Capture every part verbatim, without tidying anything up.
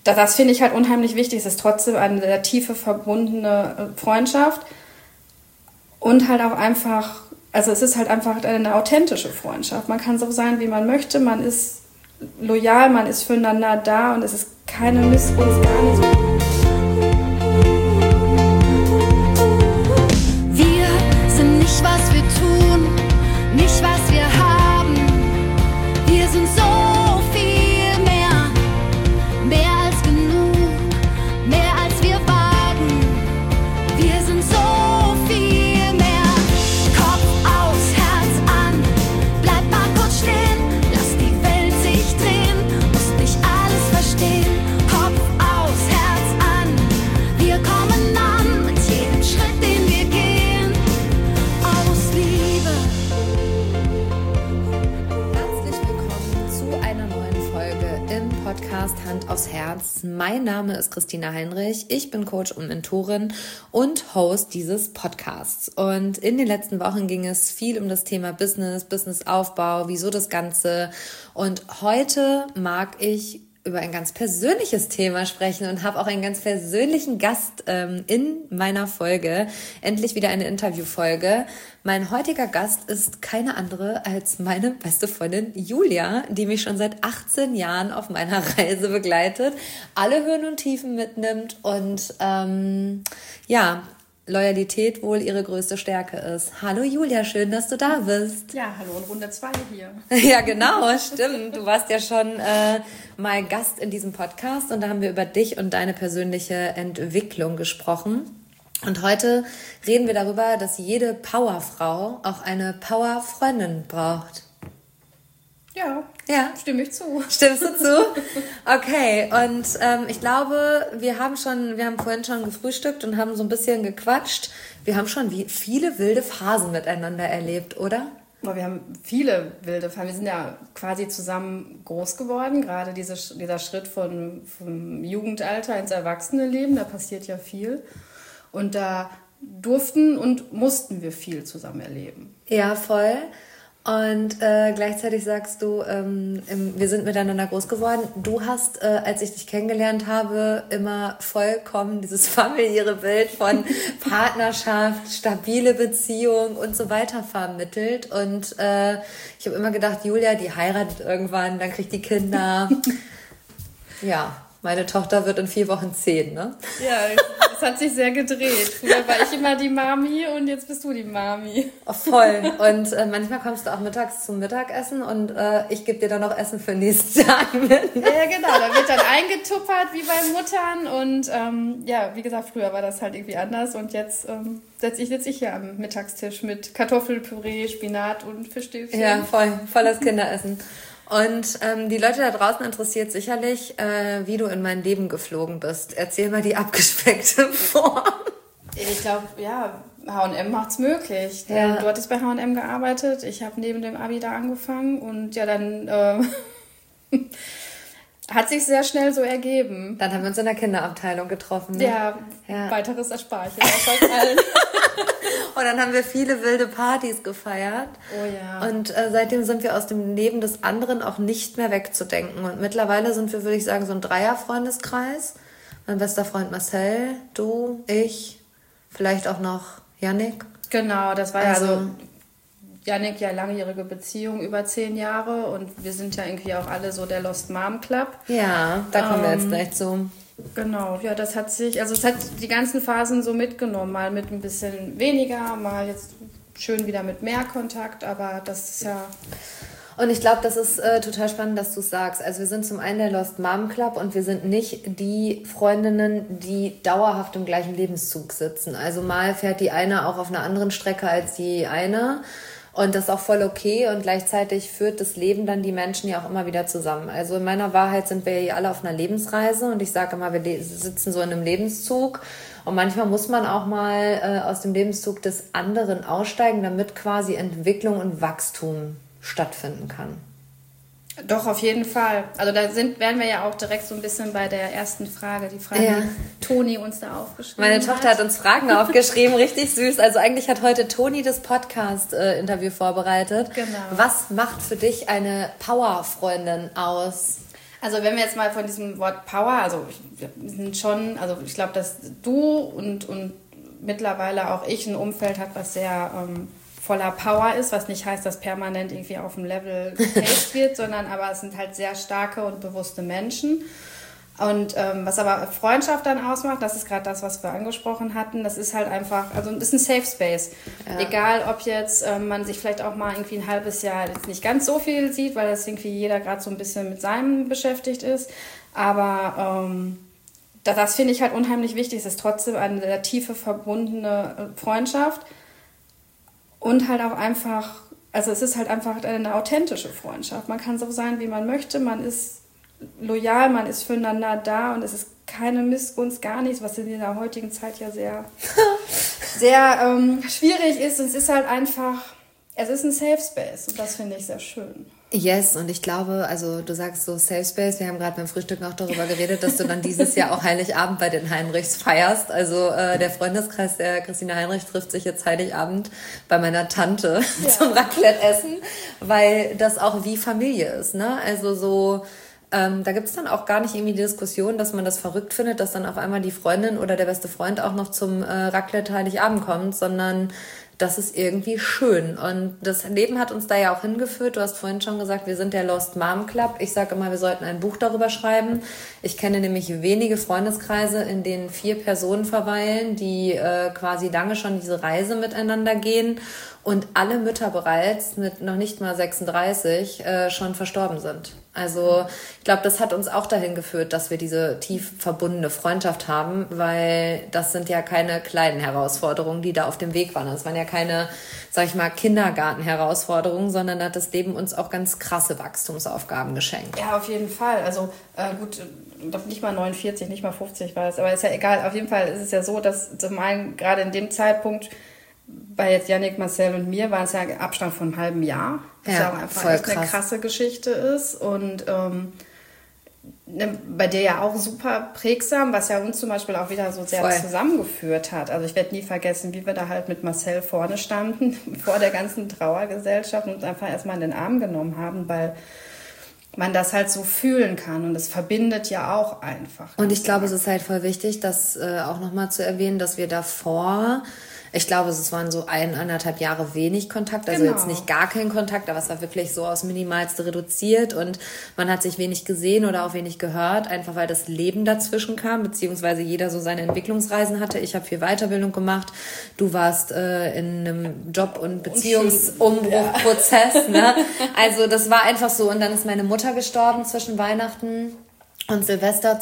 das, das finde ich halt unheimlich wichtig. Es ist trotzdem eine sehr tiefe, verbundene Freundschaft. Und halt auch einfach, also es ist halt einfach eine authentische Freundschaft. Man kann so sein, wie man möchte. Man ist loyal, man ist füreinander da und es ist keine Missgunst, gar nicht. Wir sind nicht, was wir tun, nicht, was wir haben. Wir sind so viel mehr, mehr als genug, mehr als wir wagen. Wir sind so viel mehr. Kopf aus, Herz an, bleib mal kurz stehen, lass die Welt sich drehen, musst nicht alles verstehen. Kopf aus, Herz an, wir kommen an mit jedem Schritt, den wir gehen, aus Liebe. Herzlich willkommen zu einer neuen Folge im Podcast Hand aufs Herz. Mein Name ist Christina Heinrich, ich bin Coach und Mentorin und Host dieses Podcasts. Und in den letzten Wochen ging es viel um das Thema Business, Businessaufbau, wieso das Ganze. Und heute mag ich über ein ganz persönliches Thema sprechen und habe auch einen ganz persönlichen Gast ähm, in meiner Folge. Endlich wieder eine Interviewfolge. Mein heutiger Gast ist keine andere als meine beste Freundin Julia, die mich schon seit achtzehn Jahren auf meiner Reise begleitet, alle Höhen und Tiefen mitnimmt und ähm, ja, Loyalität wohl ihre größte Stärke ist. Hallo Julia, schön, dass du da bist. Ja, hallo in Runde zwei hier. Ja, genau, stimmt. Du warst ja schon äh, mal Gast in diesem Podcast und da haben wir über dich und deine persönliche Entwicklung gesprochen. Und heute reden wir darüber, dass jede Powerfrau auch eine Powerfreundin braucht. Ja, Ja. stimme ich zu. Stimmst du zu? Okay, und ähm, ich glaube, wir haben schon, wir haben vorhin schon gefrühstückt und haben so ein bisschen gequatscht. Wir haben schon wie viele wilde Phasen miteinander erlebt, oder? Boah, wir haben viele wilde Phasen. Wir sind ja quasi zusammen groß geworden. Gerade diese, dieser Schritt von, vom Jugendalter ins Erwachsenenleben, da passiert ja viel. Und da durften und mussten wir viel zusammen erleben. Ja, voll. Und äh, gleichzeitig sagst du, ähm, im, wir sind miteinander groß geworden. Du hast, äh, als ich dich kennengelernt habe, immer vollkommen dieses familiäre Bild von Partnerschaft, stabile Beziehung und so weiter vermittelt. Und äh, ich habe immer gedacht, Julia, die heiratet irgendwann, dann kriegt die Kinder. Ja, meine Tochter wird in vier Wochen zehn, ne? Ja, es hat sich sehr gedreht. Früher war ich immer die Mami und jetzt bist du die Mami. Oh, voll. Und äh, manchmal kommst du auch mittags zum Mittagessen und äh, ich gebe dir dann noch Essen für den nächsten Tag mit. Ja, genau. Da wird dann eingetuppert wie bei Muttern. Und ähm, ja, wie gesagt, früher war das halt irgendwie anders. Und jetzt ähm, sitze ich, sitz ich hier am Mittagstisch mit Kartoffelpüree, Spinat und Fischstäbchen. Ja, voll. Volles Kinderessen. Und ähm, die Leute da draußen interessiert sicherlich, äh, wie du in mein Leben geflogen bist. Erzähl mal die abgespeckte Form. Ich glaube, ja, H und M macht's möglich. Ja. Du hattest bei H und M gearbeitet, ich habe neben dem Abi da angefangen und ja, dann äh, hat sich sehr schnell so ergeben. Dann haben wir uns in der Kinderabteilung getroffen. Ne? Ja, Ja. weiteres erspare ich jetzt euch allen. Und dann haben wir viele wilde Partys gefeiert. Oh ja. Und äh, seitdem sind wir aus dem Leben des anderen auch nicht mehr wegzudenken. Und mittlerweile sind wir, würde ich sagen, so ein Dreier-Freundeskreis. Mein bester Freund Marcel, du, ich, vielleicht auch noch Yannick. Genau, das war Also- ja also Yannick, ja langjährige Beziehung, über zehn Jahre und wir sind ja irgendwie auch alle so der Lost Mom Club. Ja, da kommen wir jetzt Ähm, gleich zu. Genau, ja, das hat sich, also es hat die ganzen Phasen so mitgenommen, mal mit ein bisschen weniger, mal jetzt schön wieder mit mehr Kontakt, aber das ist ja, Und ich glaube, das ist äh, total spannend, dass du es sagst. Also wir sind zum einen der Lost Mom Club und wir sind nicht die Freundinnen, die dauerhaft im gleichen Lebenszug sitzen. Also mal fährt die eine auch auf einer anderen Strecke als die eine und das ist auch voll okay und gleichzeitig führt das Leben dann die Menschen ja auch immer wieder zusammen. Also in meiner Wahrheit sind wir ja alle auf einer Lebensreise und ich sage immer, wir le- sitzen so in einem Lebenszug und manchmal muss man auch mal äh, aus dem Lebenszug des anderen aussteigen, damit quasi Entwicklung und Wachstum stattfinden kann. doch auf jeden Fall. Also da sind, wären wir ja auch direkt so ein bisschen bei der ersten Frage, die Frage, Ja. die Toni uns da aufgeschrieben Meine hat. Tochter hat uns Fragen aufgeschrieben, richtig süß. Also eigentlich hat heute Toni das Podcast-Interview vorbereitet. Genau. Was macht für dich eine Powerfreundin aus? Also wenn wir jetzt mal von diesem Wort Power, also wir sind schon, also ich glaube, dass du und, und mittlerweile auch ich ein Umfeld hat, was sehr ähm, voller Power ist, was nicht heißt, dass permanent irgendwie auf dem Level gepaced wird, sondern aber es sind halt sehr starke und bewusste Menschen. Und ähm, was aber Freundschaft dann ausmacht, das ist gerade das, was wir angesprochen hatten, das ist halt einfach, also es ist ein Safe Space. Ja. Egal, ob jetzt ähm, man sich vielleicht auch mal irgendwie ein halbes Jahr jetzt nicht ganz so viel sieht, weil das irgendwie jeder gerade so ein bisschen mit seinem beschäftigt ist, aber ähm, das, das finde ich halt unheimlich wichtig. Es ist trotzdem eine sehr tiefe, verbundene Freundschaft und halt auch einfach, also es ist halt einfach eine authentische Freundschaft. Man kann so sein, wie man möchte, man ist loyal, man ist füreinander da und es ist keine Missgunst, gar nichts, was in dieser heutigen Zeit ja sehr, sehr ähm, schwierig ist. Und es ist halt einfach, es ist ein Safe Space und das finde ich sehr schön. Yes, und ich glaube, also du sagst so Safe Space, wir haben gerade beim Frühstück noch darüber geredet, dass du dann dieses Jahr auch Heiligabend bei den Heinrichs feierst. Also äh, der Freundeskreis der Christina Heinrich trifft sich jetzt Heiligabend bei meiner Tante ja. zum Raclette-Essen, weil das auch wie Familie ist, ne? Also so... Ähm, da gibt es dann auch gar nicht irgendwie die Diskussion, dass man das verrückt findet, dass dann auf einmal die Freundin oder der beste Freund auch noch zum äh, Raclette Heiligabend kommt, sondern das ist irgendwie schön. Und das Leben hat uns da ja auch hingeführt. Du hast vorhin schon gesagt, wir sind der Lost Mom Club. Ich sage immer, wir sollten ein Buch darüber schreiben. Ich kenne nämlich wenige Freundeskreise, in denen vier Personen verweilen, die äh, quasi lange schon diese Reise miteinander gehen und alle Mütter bereits mit noch nicht mal sechsunddreißig äh, schon verstorben sind. Also ich glaube, das hat uns auch dahin geführt, dass wir diese tief verbundene Freundschaft haben, weil das sind ja keine kleinen Herausforderungen, die da auf dem Weg waren. Das waren ja keine, sag ich mal, Kindergarten-Herausforderungen, sondern da hat das Leben uns auch ganz krasse Wachstumsaufgaben geschenkt. Ja, auf jeden Fall. Also äh, gut, nicht mal neunundvierzig, nicht mal fünfzig war es, aber ist ja egal. Auf jeden Fall ist es ja so, dass zum einen gerade in dem Zeitpunkt bei jetzt Yannick, Marcel und mir war es ja Abstand von einem halben Jahr, was ja, ja auch einfach echt krass. Eine krasse Geschichte ist und ähm, ne, bei dir ja auch super prägsam, was ja uns zum Beispiel auch wieder so sehr voll zusammengeführt hat. Also ich werde nie vergessen, wie wir da halt mit Marcel vorne standen, vor der ganzen Trauergesellschaft und uns einfach erstmal in den Arm genommen haben, weil man das halt so fühlen kann und es verbindet ja auch einfach. Und ich glaube, es ist halt voll wichtig, das äh, auch nochmal zu erwähnen, dass wir davor... Ich glaube, es waren so ein, anderthalb Jahre wenig Kontakt, also genau. Jetzt nicht gar kein Kontakt, aber es war wirklich so aufs Minimalste reduziert und man hat sich wenig gesehen oder auch wenig gehört, einfach weil das Leben dazwischen kam, beziehungsweise jeder so seine Entwicklungsreisen hatte. Ich habe viel Weiterbildung gemacht, du warst äh, in einem Job- und Beziehungsumbruchprozess, ja. Ne? Also das war einfach so und dann ist meine Mutter gestorben zwischen Weihnachten und Silvester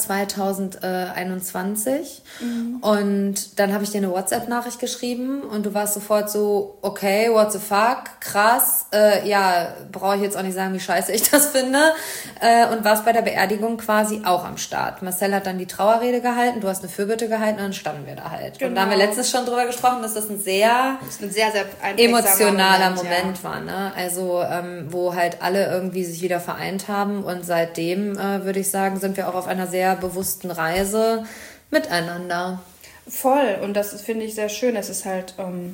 zweitausendeinundzwanzig. Mhm. Und dann habe ich dir eine WhatsApp-Nachricht geschrieben und du warst sofort so, okay, what the fuck, krass, äh, ja, brauche ich jetzt auch nicht sagen, wie scheiße ich das finde. Äh, und warst bei der Beerdigung quasi auch am Start. Marcel hat dann die Trauerrede gehalten, du hast eine Fürbitte gehalten und dann standen wir da halt. Genau. Und da haben wir letztens schon drüber gesprochen, dass das ein sehr, das ist ein sehr, sehr emotionaler Moment, Moment ja. war. Ne? Also ähm, wo halt alle irgendwie sich wieder vereint haben und seitdem, äh, würde ich sagen, sind wir auch auf einer sehr bewussten Reise miteinander. Voll. Und das finde ich sehr schön. Es ist halt, ähm,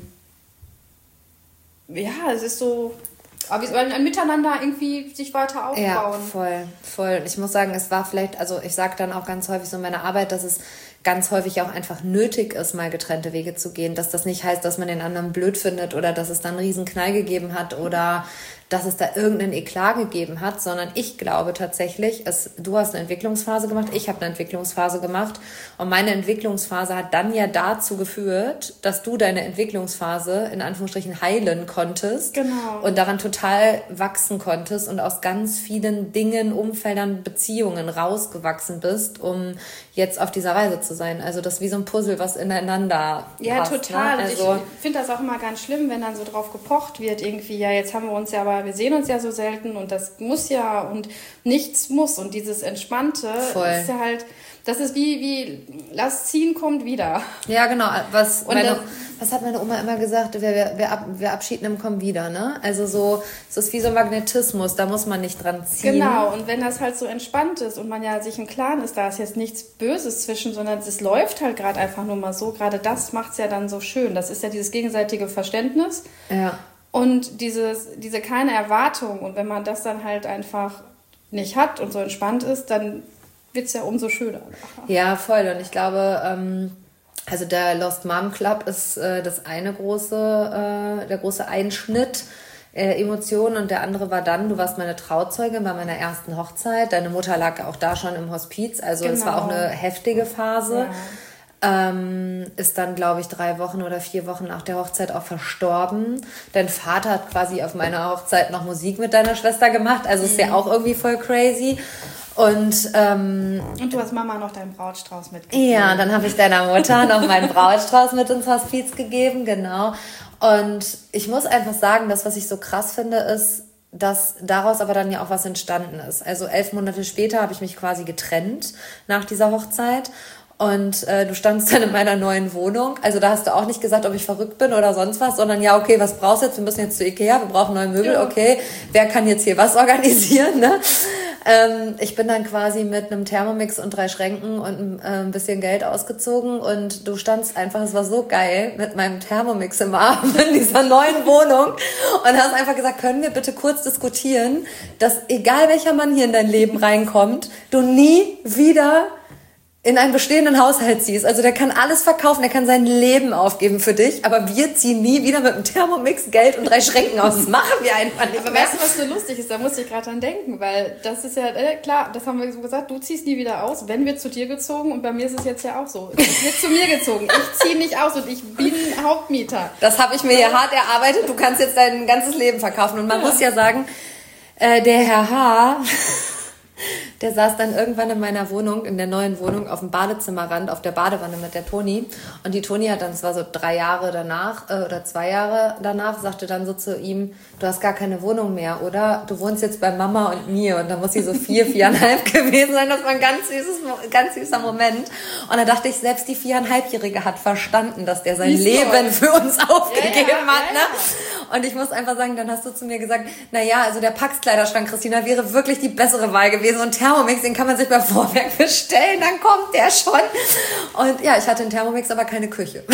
ja, es ist so, aber ein Miteinander irgendwie sich weiter aufbauen. Ja, voll, voll. Ich muss sagen, es war vielleicht, also ich sage dann auch ganz häufig so in meiner Arbeit, dass es ganz häufig auch einfach nötig ist, mal getrennte Wege zu gehen. Dass das nicht heißt, dass man den anderen blöd findet oder dass es dann einen riesen Knall gegeben hat oder dass es da irgendeinen Eklat gegeben hat, sondern ich glaube tatsächlich, es, du hast eine Entwicklungsphase gemacht, ich habe eine Entwicklungsphase gemacht und meine Entwicklungsphase hat dann ja dazu geführt, dass du deine Entwicklungsphase in Anführungsstrichen heilen konntest genau. und daran total wachsen konntest und aus ganz vielen Dingen, Umfeldern, Beziehungen rausgewachsen bist, um jetzt auf dieser Reise zu sein. Also das ist wie so ein Puzzle, was ineinander ja, passt. Ja, total. Ne? Also, ich finde das auch immer ganz schlimm, wenn dann so drauf gepocht wird, irgendwie, ja, jetzt haben wir uns ja aber wir sehen uns ja so selten und das muss ja und nichts muss und dieses Entspannte Voll. Ist ja halt, das ist wie, wie lass ziehen, kommt wieder. Ja, genau. Was, meine, das, was hat meine Oma immer gesagt? Wer, wer, wer, ab, wer Abschied nimmt, kommt wieder, ne? Also so, es ist wie so ein Magnetismus, da muss man nicht dran ziehen. Genau, und wenn das halt so entspannt ist und man ja sich im Klaren ist, da ist jetzt nichts Böses zwischen, sondern es läuft halt gerade einfach nur mal so, gerade das macht's ja dann so schön. Das ist ja dieses gegenseitige Verständnis. Ja. Und dieses, diese keine Erwartung und wenn man das dann halt einfach nicht hat und so entspannt ist, dann wird es ja umso schöner. Ja, voll. Und ich glaube, ähm, also der Lost Mom Club ist äh, das eine große, äh, der große Einschnitt, äh, Emotionen, und der andere war dann, du warst meine Trauzeugin bei meiner ersten Hochzeit. Deine Mutter lag auch da schon im Hospiz, also es Genau. war auch eine heftige Phase. Ja. Ähm, ist dann, glaube ich, drei Wochen oder vier Wochen nach der Hochzeit auch verstorben. Dein Vater hat quasi auf meiner Hochzeit noch Musik mit deiner Schwester gemacht, also mhm. ist ja auch irgendwie voll crazy. Und, ähm, und du hast Mama noch deinen Brautstrauß mitgegeben. Ja, dann habe ich deiner Mutter noch meinen Brautstrauß mit ins Hospiz gegeben, genau. Und ich muss einfach sagen, das, was ich so krass finde, ist, dass daraus aber dann ja auch was entstanden ist. Also elf Monate später habe ich mich quasi getrennt nach dieser Hochzeit. Und äh, du standst dann in meiner neuen Wohnung. Also da hast du auch nicht gesagt, ob ich verrückt bin oder sonst was, sondern ja, okay, was brauchst du jetzt? Wir müssen jetzt zu Ikea, wir brauchen neue Möbel, ja. Okay. Wer kann jetzt hier was organisieren, ne? Ähm, ich bin dann quasi mit einem Thermomix und drei Schränken und äh, ein bisschen Geld ausgezogen und du standst einfach, es war so geil, mit meinem Thermomix im Arm in dieser neuen Wohnung und hast einfach gesagt, können wir bitte kurz diskutieren, dass egal welcher Mann hier in dein Leben reinkommt, du nie wieder in einen bestehenden Haushalt ziehst. Also der kann alles verkaufen, der kann sein Leben aufgeben für dich, aber wir ziehen nie wieder mit einem Thermomix, Geld und drei Schränken aus. Das machen wir einfach nicht aber mehr. Weißt du, was so lustig ist? Da musste ich gerade dran denken, weil das ist ja, äh, klar, das haben wir so gesagt, du ziehst nie wieder aus, wenn wir zu dir gezogen, und bei mir ist es jetzt ja auch so. Ich wird zu mir gezogen, ich ziehe nicht aus und ich bin Hauptmieter. Das habe ich mir ja hart erarbeitet, du kannst jetzt dein ganzes Leben verkaufen. Und man ja. muss ja sagen, äh, der Herr H., der saß dann irgendwann in meiner Wohnung, in der neuen Wohnung, auf dem Badezimmerrand, auf der Badewanne mit der Toni. Und die Toni hat dann, das war so drei Jahre danach, äh, oder zwei Jahre danach, sagte dann so zu ihm, du hast gar keine Wohnung mehr, oder? Du wohnst jetzt bei Mama und mir. Und da muss sie so vier, viereinhalb gewesen sein. Das war ein ganz süßes, ganz süßer Moment. Und da dachte ich, selbst die viereinhalbjährige hat verstanden, dass der sein Wie's Leben so? für uns aufgegeben ja, ja, hat. Ja, ja. Ne? Und ich muss einfach sagen, dann hast du zu mir gesagt, na ja, also der Pax-Kleiderschrank, Christina, wäre wirklich die bessere Wahl gewesen. Und Thermomix, den kann man sich bei Vorwerk bestellen, dann kommt der schon. Und ja, ich hatte einen Thermomix, aber keine Küche.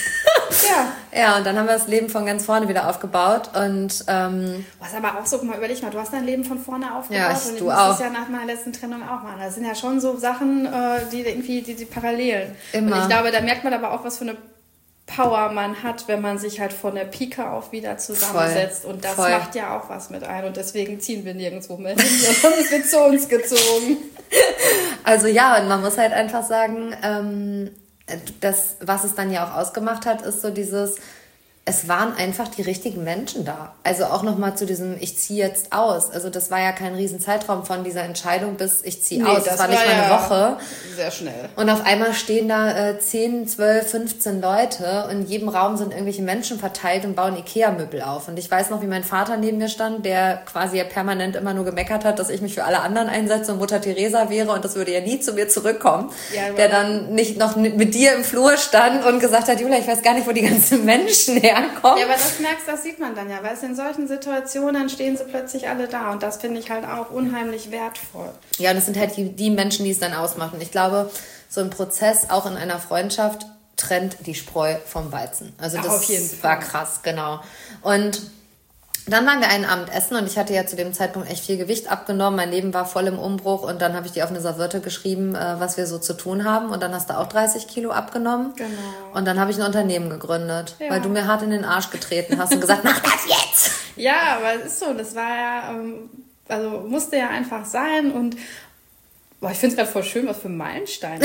Ja. Ja, und dann haben wir das Leben von ganz vorne wieder aufgebaut. Und ähm, was aber auch so, guck mal, überleg mal, du hast dein Leben von vorne aufgebaut. Ja, ich, und ich du muss auch. das ja nach meiner letzten Trennung auch machen. Das sind ja schon so Sachen, die irgendwie, die, die Parallelen. Immer. Und ich glaube, da merkt man aber auch, was für eine Power man hat, wenn man sich halt von der Pike auf wieder zusammensetzt. Voll. Und das Voll. macht ja auch was mit ein. Und deswegen ziehen wir nirgendwo mehr hin, sondern es wird zu uns gezogen. Also ja, und man muss halt einfach sagen, ähm, das, was es dann ja auch ausgemacht hat, ist so dieses, es waren einfach die richtigen Menschen da. Also auch nochmal zu diesem, ich ziehe jetzt aus. Also das war ja kein riesen Zeitraum von dieser Entscheidung bis ich ziehe nee, aus. Das, das war nicht mal eine ja Woche. Sehr schnell. Und auf einmal stehen da äh, zehn, zwölf, fünfzehn Leute und in jedem Raum sind irgendwelche Menschen verteilt und bauen Ikea-Möbel auf. Und ich weiß noch, wie mein Vater neben mir stand, der quasi ja permanent immer nur gemeckert hat, dass ich mich für alle anderen einsetze und Mutter Teresa wäre und das würde ja nie zu mir zurückkommen. Ja, der dann nicht noch mit dir im Flur stand und gesagt hat, Julia, ich weiß gar nicht, wo die ganzen Menschen her Kommt. Ja, aber das merkst, das sieht man dann ja, weil es in solchen Situationen stehen sie plötzlich alle da und das finde ich halt auch unheimlich wertvoll. Ja, und es sind halt die, die Menschen, die es dann ausmachen. Ich glaube, so ein Prozess auch in einer Freundschaft trennt die Spreu vom Weizen. Also das Ach, auf jeden war Fall. krass, genau. Und dann waren wir einen Abend essen und ich hatte ja zu dem Zeitpunkt echt viel Gewicht abgenommen. Mein Leben war voll im Umbruch und dann habe ich dir auf eine Serviette geschrieben, was wir so zu tun haben. Und dann hast du auch dreißig Kilo abgenommen. Genau. Und dann habe ich ein Unternehmen gegründet, ja. weil du mir hart in den Arsch getreten hast und gesagt, mach das jetzt! Ja, aber es ist so, das war ja, also musste ja einfach sein und boah, ich finde es gerade voll schön, was für Meilensteine.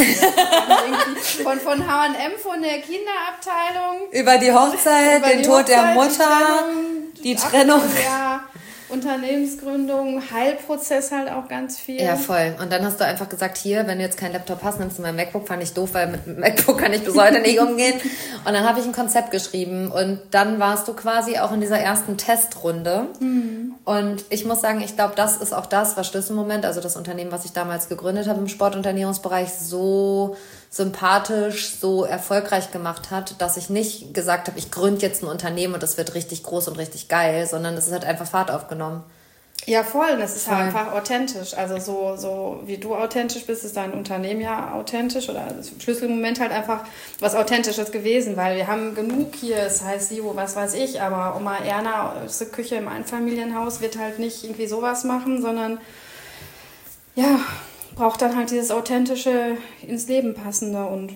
von, von H und M, von der Kinderabteilung. Über die Hochzeit, über den die Tod Hochzeit, der Mutter, die Trennung. Die Trennung. Ja, Unternehmensgründung, Heilprozess halt auch ganz viel. Ja, voll. Und dann hast du einfach gesagt, hier, wenn du jetzt keinen Laptop hast, nimmst du mein MacBook. Fand ich doof, weil mit MacBook kann ich bis heute nicht umgehen. Und dann habe ich ein Konzept geschrieben. Und dann warst du quasi auch in dieser ersten Testrunde. Mhm. Und ich muss sagen, ich glaube, das ist auch das, was Schlüsselmoment, also das Unternehmen, was ich damals gegründet habe im Sportunternehmensbereich, so sympathisch, so erfolgreich gemacht hat, dass ich nicht gesagt habe, ich gründe jetzt ein Unternehmen und das wird richtig groß und richtig geil, sondern es hat einfach Fahrt aufgenommen. Ja, voll. Und es ist voll. Halt einfach authentisch. Also so, so wie du authentisch bist, ist dein Unternehmen ja authentisch oder das Schlüsselmoment halt einfach was Authentisches gewesen, weil wir haben genug hier, es heißt Sivo, was weiß ich, aber Oma Erna aus der Küche im Einfamilienhaus wird halt nicht irgendwie sowas machen, sondern ja, braucht dann halt dieses authentische, ins Leben passende und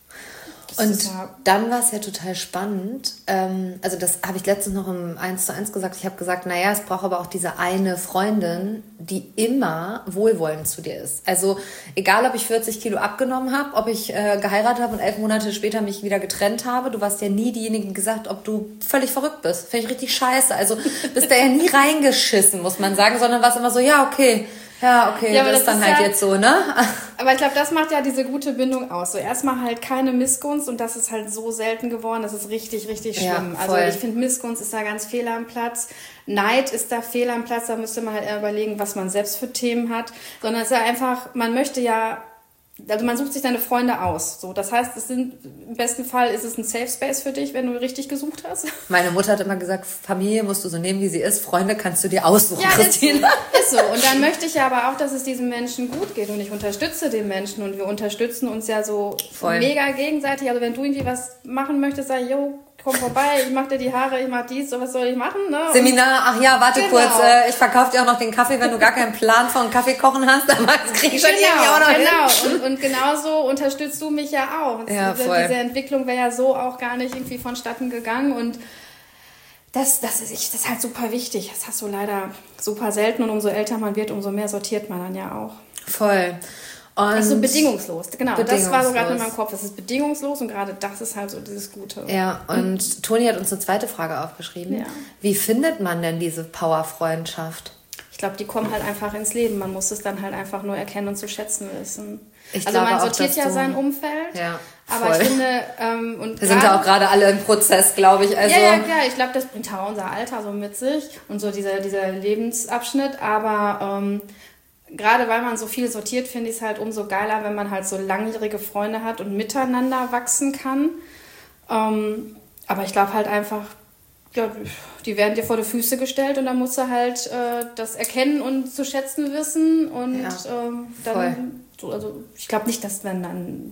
Und ja. dann war es ja total spannend. Ähm, also das habe ich letztens noch im eins zu eins gesagt. Ich habe gesagt, naja, es braucht aber auch diese eine Freundin, die immer wohlwollend zu dir ist. Also egal, ob ich vierzig Kilo abgenommen habe, ob ich äh, geheiratet habe und elf Monate später mich wieder getrennt habe. Du warst ja nie diejenige, die gesagt, ob du völlig verrückt bist. Finde ich richtig scheiße. Also bist da ja nie reingeschissen, muss man sagen, sondern warst immer so, ja, okay. Ja, okay, ja, das, das ist dann ist halt ja, jetzt so, ne? Aber ich glaube, das macht ja diese gute Bindung aus. So erstmal halt keine Missgunst und das ist halt so selten geworden, das ist richtig, richtig schlimm. Ja, also ich finde, Missgunst ist da ganz fehl am Platz. Neid ist da fehl am Platz, da müsste man halt eher überlegen, was man selbst für Themen hat. Sondern es ist ja einfach, man möchte ja, also man sucht sich seine Freunde aus. So, das heißt, es sind, im besten Fall ist es ein Safe Space für dich, wenn du richtig gesucht hast. Meine Mutter hat immer gesagt, Familie musst du so nehmen, wie sie ist. Freunde kannst du dir aussuchen, ja, Christine. Ist so. Ist so. Und dann möchte ich ja aber auch, dass es diesem Menschen gut geht. Und ich unterstütze den Menschen. Und wir unterstützen uns ja so Voll. mega gegenseitig. Also wenn du irgendwie was machen möchtest, sag ich, yo, komm vorbei, ich mach dir die Haare, ich mach dies, so was soll ich machen, ne? Seminar, ach ja, warte genau. kurz, äh, ich verkaufe dir auch noch den Kaffee, wenn du gar keinen Plan von Kaffee kochen hast, dann krieg ich schon genau, irgendwie auch noch genau. hin. Und, und genauso unterstützt du mich ja auch. Ja, diese, voll. diese Entwicklung wäre ja so auch gar nicht irgendwie vonstatten gegangen und das, das, ist, das ist halt super wichtig. Das hast du leider super selten und umso älter man wird, umso mehr sortiert man dann ja auch. Voll. Und also bedingungslos, genau. Bedingungslos. Das war so gerade in meinem Kopf. Das ist bedingungslos und gerade das ist halt so dieses Gute. Ja, und mhm. Toni hat uns eine zweite Frage aufgeschrieben. Ja. Wie findet man denn diese Powerfreundschaft? Ich glaube, die kommen halt einfach ins Leben. Man muss es dann halt einfach nur erkennen und zu schätzen wissen. Ich also man auch, sortiert ja so sein Umfeld. Ja, aber ich finde... Ähm, und wir sind ja auch gerade alle im Prozess, glaube ich. Also ja, ja, klar. Ich glaube, das bringt auch unser Alter so mit sich und so dieser, dieser Lebensabschnitt. Aber... Ähm, gerade weil man so viel sortiert, finde ich es halt umso geiler, wenn man halt so langjährige Freunde hat und miteinander wachsen kann. Ähm, aber ich glaube halt einfach, ja, die werden dir vor die Füße gestellt und dann musst du halt äh, das erkennen und zu schätzen wissen. Und ja, ähm, dann, so, also ich glaube nicht, dass wenn dann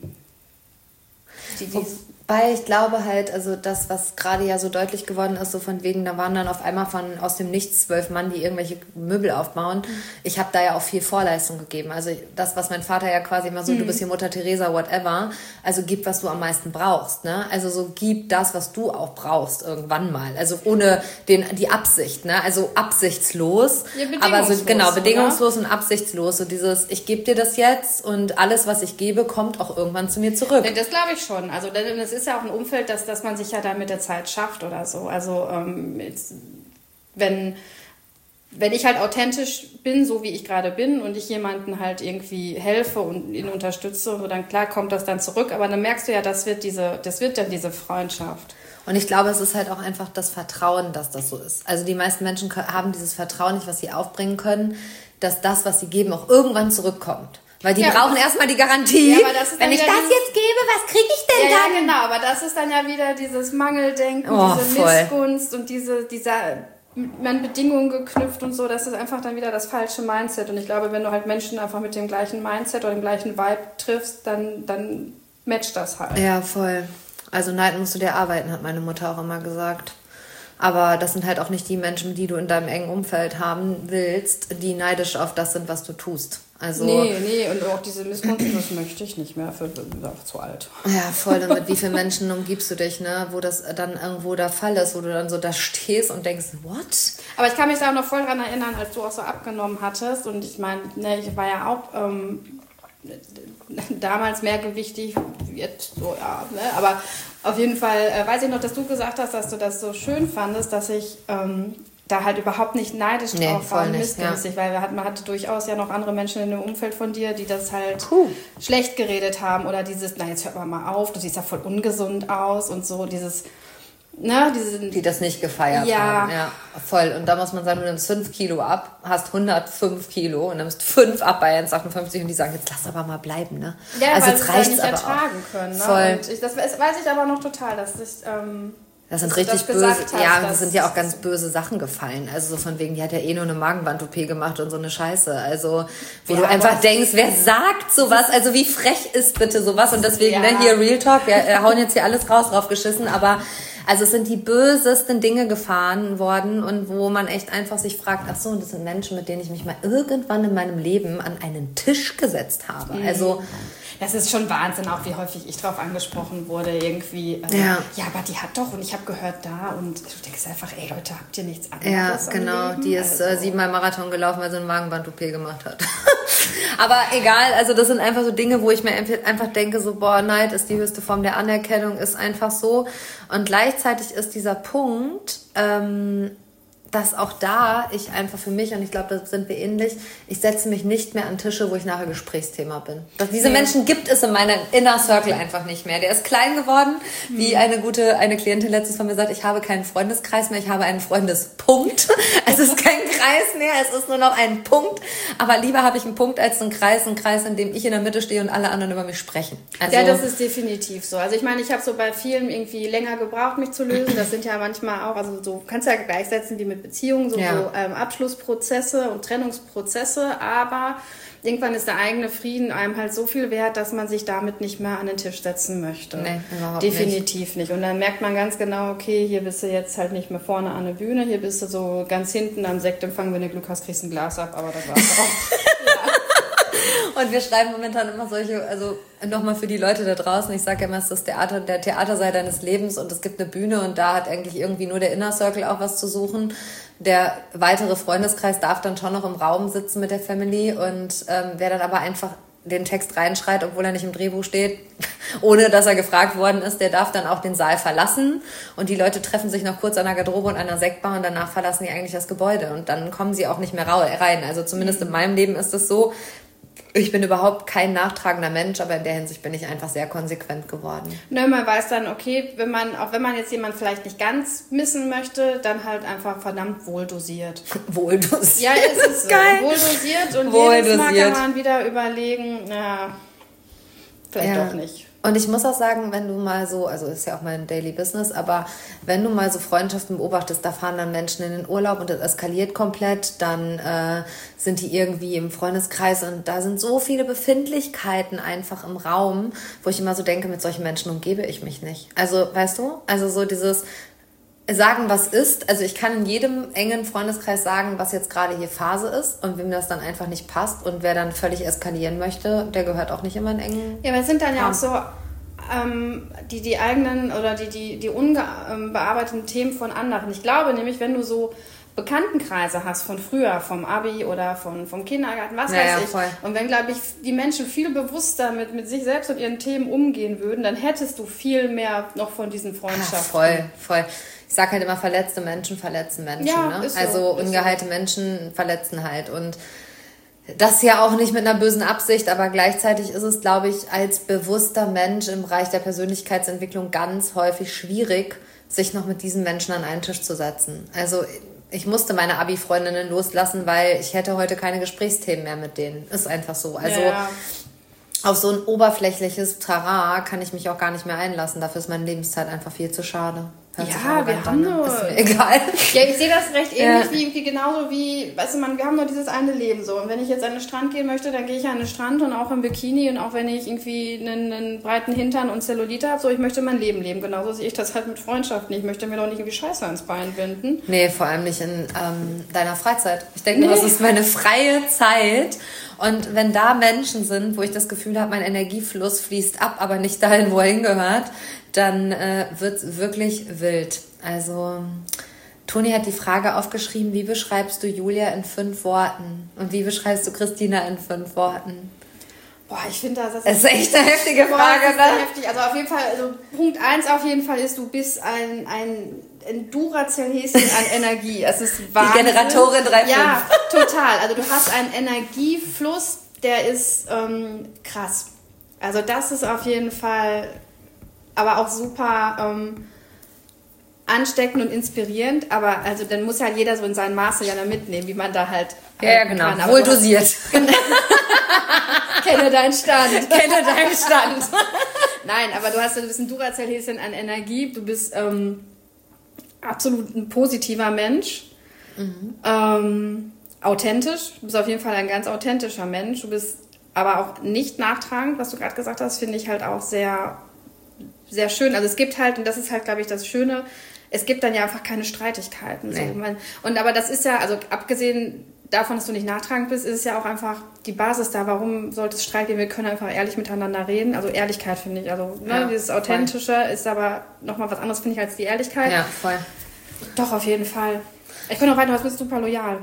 die, die Weil ich glaube halt, also das, was gerade ja so deutlich geworden ist, so von wegen, da waren dann auf einmal von aus dem Nichts zwölf Mann, die irgendwelche Möbel aufbauen. Mhm. Ich habe da ja auch viel Vorleistung gegeben. Also das, was mein Vater ja quasi immer so, mhm. du bist hier Mutter Teresa, whatever. Also gib, was du am meisten brauchst. Ne? Also so gib das, was du auch brauchst irgendwann mal. Also ohne den die Absicht. Ne? Also absichtslos. Ja, aber so genau, bedingungslos oder? Und absichtslos. So dieses, ich gebe dir das jetzt und alles, was ich gebe, kommt auch irgendwann zu mir zurück. Ja, das glaube ich schon. Also das ist ja auch ein Umfeld, dass, dass man sich ja da mit der Zeit schafft oder so. Also ähm, jetzt, wenn, wenn ich halt authentisch bin, so wie ich gerade bin und ich jemanden halt irgendwie helfe und ihn unterstütze, so, dann klar kommt das dann zurück. Aber dann merkst du ja, das wird, diese, das wird dann diese Freundschaft. Und ich glaube, es ist halt auch einfach das Vertrauen, dass das so ist. Also die meisten Menschen haben dieses Vertrauen nicht, was sie aufbringen können, dass das, was sie geben, auch irgendwann zurückkommt. Weil die ja, brauchen erstmal die Garantie. Ja, wenn ich das dieses, jetzt gebe, was kriege ich denn ja, dann? Ja, genau, aber das ist dann ja wieder dieses Mangeldenken, oh, diese voll. Missgunst und diese, dieser man Bedingungen geknüpft und so. Das ist einfach dann wieder das falsche Mindset. Und ich glaube, wenn du halt Menschen einfach mit dem gleichen Mindset oder dem gleichen Vibe triffst, dann, dann matcht das halt. Ja, voll. Also Neid musst du dir arbeiten, hat meine Mutter auch immer gesagt. Aber das sind halt auch nicht die Menschen, die du in deinem engen Umfeld haben willst, die neidisch auf das sind, was du tust. Also, nee, nee, und auch diese Missgunst, das möchte ich nicht mehr, für, bin auch zu alt. Ja, voll, damit wie viele Menschen umgibst du dich, ne, wo das dann irgendwo der Fall ist, wo du dann so da stehst und denkst, what? Aber ich kann mich da auch noch voll dran erinnern, als du auch so abgenommen hattest und ich meine, ne, ich war ja auch ähm, damals mehrgewichtig, jetzt so, ja, ne, aber auf jeden Fall äh, weiß ich noch, dass du gesagt hast, dass du das so schön fandest, dass ich ähm, da halt überhaupt nicht neidisch nee, drauf war und missgünstig, ja. weil wir hatten, man hatte durchaus ja noch andere Menschen in dem Umfeld von dir, die das halt Puh. schlecht geredet haben oder dieses, na jetzt hört man mal auf, du siehst ja voll ungesund aus und so, dieses, ne, diese... Die das nicht gefeiert ja. haben, ja, voll. Und da muss man sagen, du nimmst fünf Kilo ab, hast hundertfünf Kilo und nimmst fünf ab bei eins Komma achtundfünfzig und die sagen, jetzt lass aber mal bleiben, ne? Ja, also weil jetzt sie reicht's es ja nicht ertragen auch. können, ne? Voll. Und ich, das weiß ich aber noch total, dass ich... Ähm, Das sind richtig das böse, hast, ja, das sind ja auch ganz böse Sachen gefallen. Also so von wegen, die hat ja eh nur eine Magenband-O P gemacht und so eine Scheiße. Also, wo ja, du einfach denkst, wer sagt sowas? Also wie frech ist bitte sowas? Und deswegen, ja. ne, hier Real Talk, wir hauen jetzt hier alles raus, drauf geschissen, aber Also es sind die bösesten Dinge gefahren worden und wo man echt einfach sich fragt, ach so, das sind Menschen, mit denen ich mich mal irgendwann in meinem Leben an einen Tisch gesetzt habe. Mhm. Also das ist schon Wahnsinn, auch wie häufig ich drauf angesprochen wurde, irgendwie, äh, ja. ja, aber die hat doch, und ich habe gehört da, und du denkst einfach, ey Leute, habt ihr nichts anderes? Ja, genau, die ist also. äh, siebenmal Marathon gelaufen, weil sie ein Magenband-O P gemacht hat. Aber egal, also das sind einfach so Dinge, wo ich mir einfach denke, so, boah, Neid ist die höchste Form der Anerkennung, ist einfach so. Und gleichzeitig ist dieser Punkt, ähm, dass auch da ich einfach für mich, und ich glaube, da sind wir ähnlich, ich setze mich nicht mehr an Tische, wo ich nachher Gesprächsthema bin. Dass diese nee. Menschen gibt es in meiner Inner Circle einfach nicht mehr. Der ist klein geworden, mhm. wie eine gute, eine Klientin letztens von mir sagt, ich habe keinen Freundeskreis mehr, ich habe einen Freundespunkt. Es ist kein Kreis mehr, es ist nur noch ein Punkt. Aber lieber habe ich einen Punkt als einen Kreis, einen Kreis, in dem ich in der Mitte stehe und alle anderen über mich sprechen. Also, ja, das ist definitiv so. Also ich meine, ich habe so bei vielen irgendwie länger gebraucht, mich zu lösen. Das sind ja manchmal auch, also so kannst du ja gleichsetzen wie mit Beziehungen, so, ja. so ähm, Abschlussprozesse und Trennungsprozesse, aber irgendwann ist der eigene Frieden einem halt so viel wert, dass man sich damit nicht mehr an den Tisch setzen möchte. Nee, überhaupt Definitiv nicht. nicht. Und dann merkt man ganz genau, okay, hier bist du jetzt halt nicht mehr vorne an der Bühne, hier bist du so ganz hinten am Sektempfang, wenn du Glück hast, kriegst du ein Glas ab, aber das war's auch. Ja. Und wir schreiben momentan immer solche, also nochmal für die Leute da draußen, ich sage immer, es ist das Theater, der Theatersaal deines Lebens und es gibt eine Bühne und da hat eigentlich irgendwie nur der Inner Circle auch was zu suchen. Der weitere Freundeskreis darf dann schon noch im Raum sitzen mit der Family und ähm, wer dann aber einfach den Text reinschreit, obwohl er nicht im Drehbuch steht, ohne dass er gefragt worden ist, der darf dann auch den Saal verlassen und die Leute treffen sich noch kurz an der Garderobe und an einer Sektbar und danach verlassen die eigentlich das Gebäude und dann kommen sie auch nicht mehr rein. Also zumindest in meinem Leben ist es so, ich bin überhaupt kein nachtragender Mensch, aber in der Hinsicht bin ich einfach sehr konsequent geworden. Nö, man weiß dann, okay, wenn man, auch wenn man jetzt jemanden vielleicht nicht ganz missen möchte, dann halt einfach verdammt wohldosiert. Wohldosiert. Ja, es ist so. Geil. Wohldosiert und wohldosiert. Jedes Mal kann man wieder überlegen, na, vielleicht ja. doch nicht. Und ich muss auch sagen, wenn du mal so, also ist ja auch mein Daily Business, aber wenn du mal so Freundschaften beobachtest, da fahren dann Menschen in den Urlaub und das eskaliert komplett, dann äh, sind die irgendwie im Freundeskreis und da sind so viele Befindlichkeiten einfach im Raum, wo ich immer so denke, mit solchen Menschen umgebe ich mich nicht. Also, weißt du, also so dieses sagen, was ist. Also ich kann in jedem engen Freundeskreis sagen, was jetzt gerade hier Phase ist und wem das dann einfach nicht passt und wer dann völlig eskalieren möchte, der gehört auch nicht in meinen engen... Ja, aber es sind dann ja auch so ähm, die, die eigenen oder die, die, die unbearbeiteten Themen von anderen. Ich glaube nämlich, wenn du so Bekanntenkreise hast von früher, vom Abi oder von, vom Kindergarten, was ja, weiß ja, ich. Voll. Und wenn, glaube ich, die Menschen viel bewusster mit, mit sich selbst und ihren Themen umgehen würden, dann hättest du viel mehr noch von diesen Freundschaften. Ja, voll, voll. Ich sage halt immer, verletzte Menschen verletzen Menschen. Ja, ne? Ist so, also ist ungeheilte so. Menschen verletzen halt. Und das ja auch nicht mit einer bösen Absicht, aber gleichzeitig ist es, glaube ich, als bewusster Mensch im Bereich der Persönlichkeitsentwicklung ganz häufig schwierig, sich noch mit diesen Menschen an einen Tisch zu setzen. Also ich musste meine Abi-Freundinnen loslassen, weil ich hätte heute keine Gesprächsthemen mehr mit denen. Ist einfach so. Also ja. Auf so ein oberflächliches Terrain kann ich mich auch gar nicht mehr einlassen. Dafür ist meine Lebenszeit einfach viel zu schade. Hört ja, wir haben nur... Ist mir egal. Ja, ich sehe das recht ähnlich ja. wie, wie genauso wie, weißt du, man, wir haben nur dieses eine Leben so. Und wenn ich jetzt an den Strand gehen möchte, dann gehe ich an den Strand und auch im Bikini und auch wenn ich irgendwie einen, einen breiten Hintern und Zellulite habe, so, ich möchte mein Leben leben. Genauso sehe ich das halt mit Freundschaften. Ich möchte mir doch nicht irgendwie Scheiße ans Bein binden. Nee, vor allem nicht in ähm, deiner Freizeit. Ich denke, nee. Das ist meine freie Zeit. Und wenn da Menschen sind, wo ich das Gefühl habe, mein Energiefluss fließt ab, aber nicht dahin, wo er hingehört, dann äh, wird es wirklich wild. Also Toni hat die Frage aufgeschrieben, wie beschreibst du Julia in fünf Worten? Und wie beschreibst du Christina in fünf Worten? Boah, ich finde das, das ist echt eine heftige Frage. Boah, das ist heftig. Also auf jeden Fall, also Punkt eins auf jeden Fall ist, du bist ein, ein, ein Duracell-Häschen an Energie. Es ist Wahnsinn. Die Generatorin drei Komma fünf. Ja, total. Also du hast einen Energiefluss, der ist ähm, krass. Also das ist auf jeden Fall, aber auch super ähm, ansteckend und inspirierend. Aber also dann muss halt jeder so in seinem Maße ja da mitnehmen, wie man da halt Ja, ja genau. Kann. Wohl dosiert. Kenne deinen Stand. Kenne deinen Stand. Nein, aber du hast du bist ein Duracell-Häschen an Energie. Du bist ähm, absolut ein positiver Mensch. Mhm. Ähm, authentisch. Du bist auf jeden Fall ein ganz authentischer Mensch. Du bist aber auch nicht nachtragend, was du gerade gesagt hast, finde ich halt auch sehr sehr schön. Also es gibt halt, und das ist halt, glaube ich, das Schöne, es gibt dann ja einfach keine Streitigkeiten. Nee. So. Und aber das ist ja, also abgesehen davon, dass du nicht nachtragend bist, ist es ja auch einfach die Basis da. Warum sollte es Streit geben? Wir können einfach ehrlich miteinander reden. Also Ehrlichkeit, finde ich. Also ne, ja, dieses Authentische voll. Ist aber nochmal was anderes, finde ich, als die Ehrlichkeit. Ja, voll. Doch, auf jeden Fall. Ich bin auch weiter, du bist super loyal.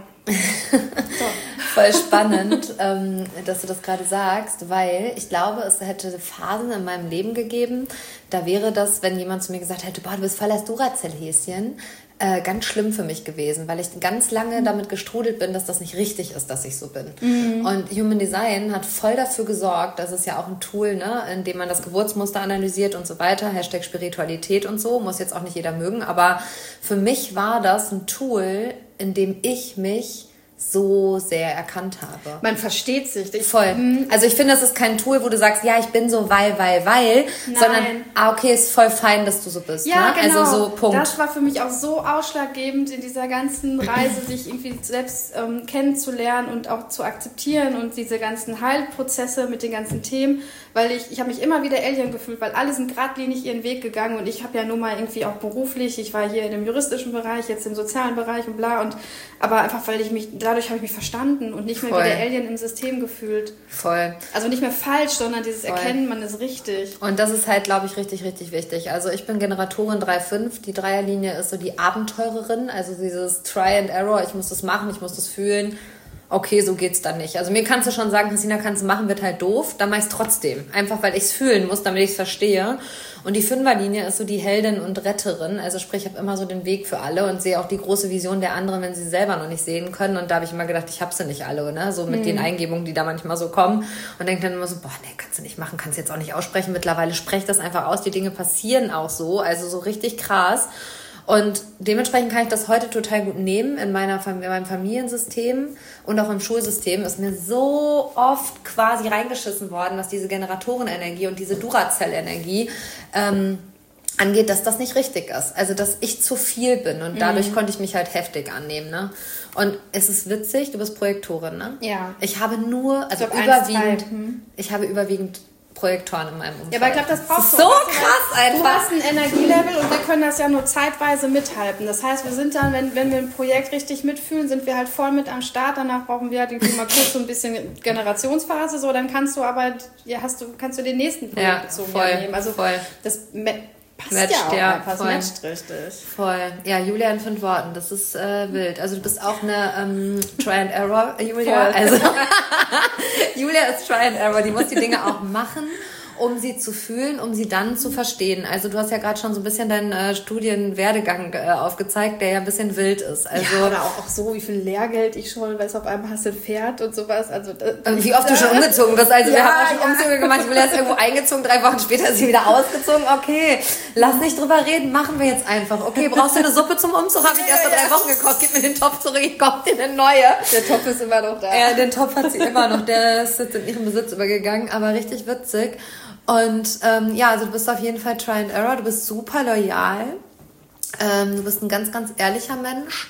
So. Voll spannend, ähm, dass du das gerade sagst, weil ich glaube, es hätte Phasen in meinem Leben gegeben, da wäre das, wenn jemand zu mir gesagt hätte, boah, du bist voll das Duracell-Häschen, äh, ganz schlimm für mich gewesen, weil ich ganz lange mhm. damit gestrudelt bin, dass das nicht richtig ist, dass ich so bin. Mhm. Und Human Design hat voll dafür gesorgt, das ist ja auch ein Tool, ne, in dem man das Geburtsmuster analysiert und so weiter, Hashtag Spiritualität und so, muss jetzt auch nicht jeder mögen, aber für mich war das ein Tool, in dem ich mich so sehr erkannt habe. Man versteht sich. Ich, Voll. Mhm. Also ich finde, das ist kein Tool, wo du sagst, ja, ich bin so, weil, weil, weil, Nein. sondern, ah, okay, ist voll fein, dass du so bist. Ja, ne? genau. Also so, Punkt. Das war für mich auch so ausschlaggebend in dieser ganzen Reise, sich irgendwie selbst ähm, kennenzulernen und auch zu akzeptieren und diese ganzen Heilprozesse mit den ganzen Themen, weil ich, ich habe mich immer wieder Alien gefühlt, weil alle sind geradlinig ihren Weg gegangen und ich habe ja nun mal irgendwie auch beruflich, ich war hier in dem juristischen Bereich, jetzt im sozialen Bereich und bla und aber einfach, weil ich mich, dadurch habe ich mich verstanden und nicht mehr Voll. wie der Alien im System gefühlt. Voll. Also nicht mehr falsch, sondern dieses Voll. Erkennen, man ist richtig. Und das ist halt, glaube ich, richtig, richtig wichtig. Also ich bin Generatorin drei fünf, die Dreierlinie ist so die Abenteurerin, also dieses Try and Error, ich muss das machen, ich muss das fühlen. Okay, so geht's dann nicht. Also mir kannst du schon sagen, Christina, kannst du machen, wird halt doof. Dann mach ich's trotzdem. Einfach, weil ich's fühlen muss, damit ich's verstehe. Und die Fünferlinie ist so die Heldin und Retterin. Also sprich, ich habe immer so den Weg für alle und sehe auch die große Vision der anderen, wenn sie selber noch nicht sehen können. Und da habe ich immer gedacht, ich hab sie nicht alle, ne? So mit mhm. den Eingebungen, die da manchmal so kommen. Und denke dann immer so, boah, nee, kannst du nicht machen, kannst du jetzt auch nicht aussprechen. Mittlerweile spreche das einfach aus. Die Dinge passieren auch so. Also so richtig krass. Und dementsprechend kann ich das heute total gut nehmen in, meiner, in meinem Familiensystem und auch im Schulsystem. Ist mir so oft quasi reingeschissen worden, was diese Generatorenenergie und diese Duracell-Energie ähm, angeht, dass das nicht richtig ist. Also, dass ich zu viel bin und dadurch mhm. konnte ich mich halt heftig annehmen. Ne? Und es ist witzig, du bist Projektorin, ne? Ja. Ich habe nur, also ich überwiegend, hm. ich habe überwiegend Projektoren in meinem Umfeld. Ja, aber ich glaube, das brauchst du. So krass einfach. Du hast ein Energielevel und wir können das ja nur zeitweise mithalten. Das heißt, wir sind dann, wenn, wenn wir ein Projekt richtig mitfühlen, sind wir halt voll mit am Start. Danach brauchen wir halt irgendwie mal kurz so ein bisschen Generationsphase. So, dann kannst du aber, ja, hast du, kannst du den nächsten Projekt bezogen ja, nehmen. Also voll. das passt matcht, ja auch ja, einfach. Das matcht richtig. Voll. Ja, Julia in fünf Worten. Das ist äh, wild. Also du bist auch eine ähm, Try and Error, Julia. Voll. Also Julia ist Try and Error. Die muss die Dinge auch machen, um sie zu fühlen, um sie dann zu verstehen. Also du hast ja gerade schon so ein bisschen deinen äh, Studienwerdegang äh, aufgezeigt, der ja ein bisschen wild ist. Also ja, oder auch, auch so, wie viel Lehrgeld ich schon, weiß, auf einmal hast du ein Pferd und sowas. Also äh, wie oft du schon umgezogen bist. Also ja, wir haben auch schon ja. Umzüge gemacht. Ich will erst irgendwo eingezogen, drei Wochen später ist sie wieder ausgezogen. Okay, lass nicht drüber reden, machen wir jetzt einfach. Okay, brauchst du eine Suppe zum Umzug? Habe ich erst vor drei Wochen gekocht. Gib mir den Topf zurück, ich koch dir eine neue. Der Topf ist immer noch da. Ja, den Topf hat sie immer noch. Der ist jetzt in ihren Besitz übergegangen, aber richtig witzig. Und ähm, ja, also du bist auf jeden Fall Try and Error, du bist super loyal, ähm, du bist ein ganz, ganz ehrlicher Mensch.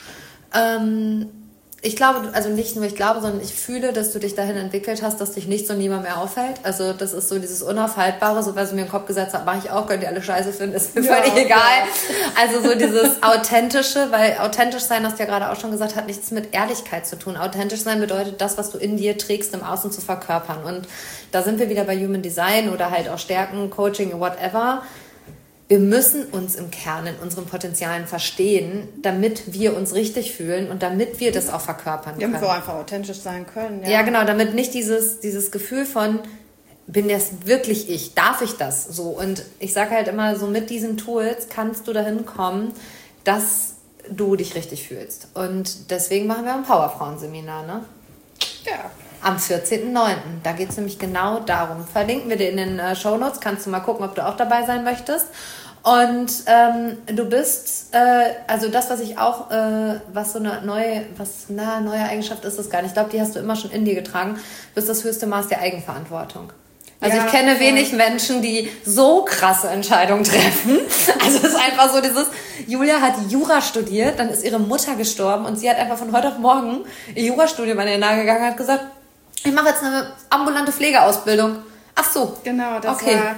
Ähm, ich glaube, also nicht nur ich glaube, sondern ich fühle, dass du dich dahin entwickelt hast, dass dich nichts und niemand mehr auffällt. Also das ist so dieses Unaufhaltbare, so was ich mir in den Kopf gesetzt habe, mache ich auch, könnt ihr alle scheiße finden, ist mir ja, völlig egal. Ja. Also so dieses Authentische, weil authentisch sein, hast du ja gerade auch schon gesagt, hat nichts mit Ehrlichkeit zu tun. Authentisch sein bedeutet, das, was du in dir trägst, im Außen zu verkörpern. Und da sind wir wieder bei Human Design oder halt auch Stärken, Coaching, whatever. Wir müssen uns im Kern in unseren Potenzialen verstehen, damit wir uns richtig fühlen und damit wir das auch verkörpern können. Damit wir einfach authentisch sein können. Ja, ja genau, damit nicht dieses, dieses Gefühl von, bin das wirklich ich, darf ich das so? Und ich sage halt immer, so mit diesen Tools kannst du dahin kommen, dass du dich richtig fühlst. Und deswegen machen wir ein Powerfrauen-Seminar, ne? Ja. Am vierzehnten neunten Da geht es nämlich genau darum. Verlinken wir dir in den äh, Shownotes. Kannst du mal gucken, ob du auch dabei sein möchtest. Und ähm, du bist, äh, also das, was ich auch, äh, was so eine neue, was na neue Eigenschaft ist das gar nicht. Ich glaube, die hast du immer schon in dir getragen. Du bist das höchste Maß der Eigenverantwortung. Also ja, ich kenne wenig ja. Menschen, die so krasse Entscheidungen treffen. Also es ist einfach so dieses, Julia hat Jura studiert, dann ist ihre Mutter gestorben und sie hat einfach von heute auf morgen ihr Jurastudium an den Nagel gegangen und hat gesagt, ich mache jetzt eine ambulante Pflegeausbildung. Ach so. Genau, das okay. war,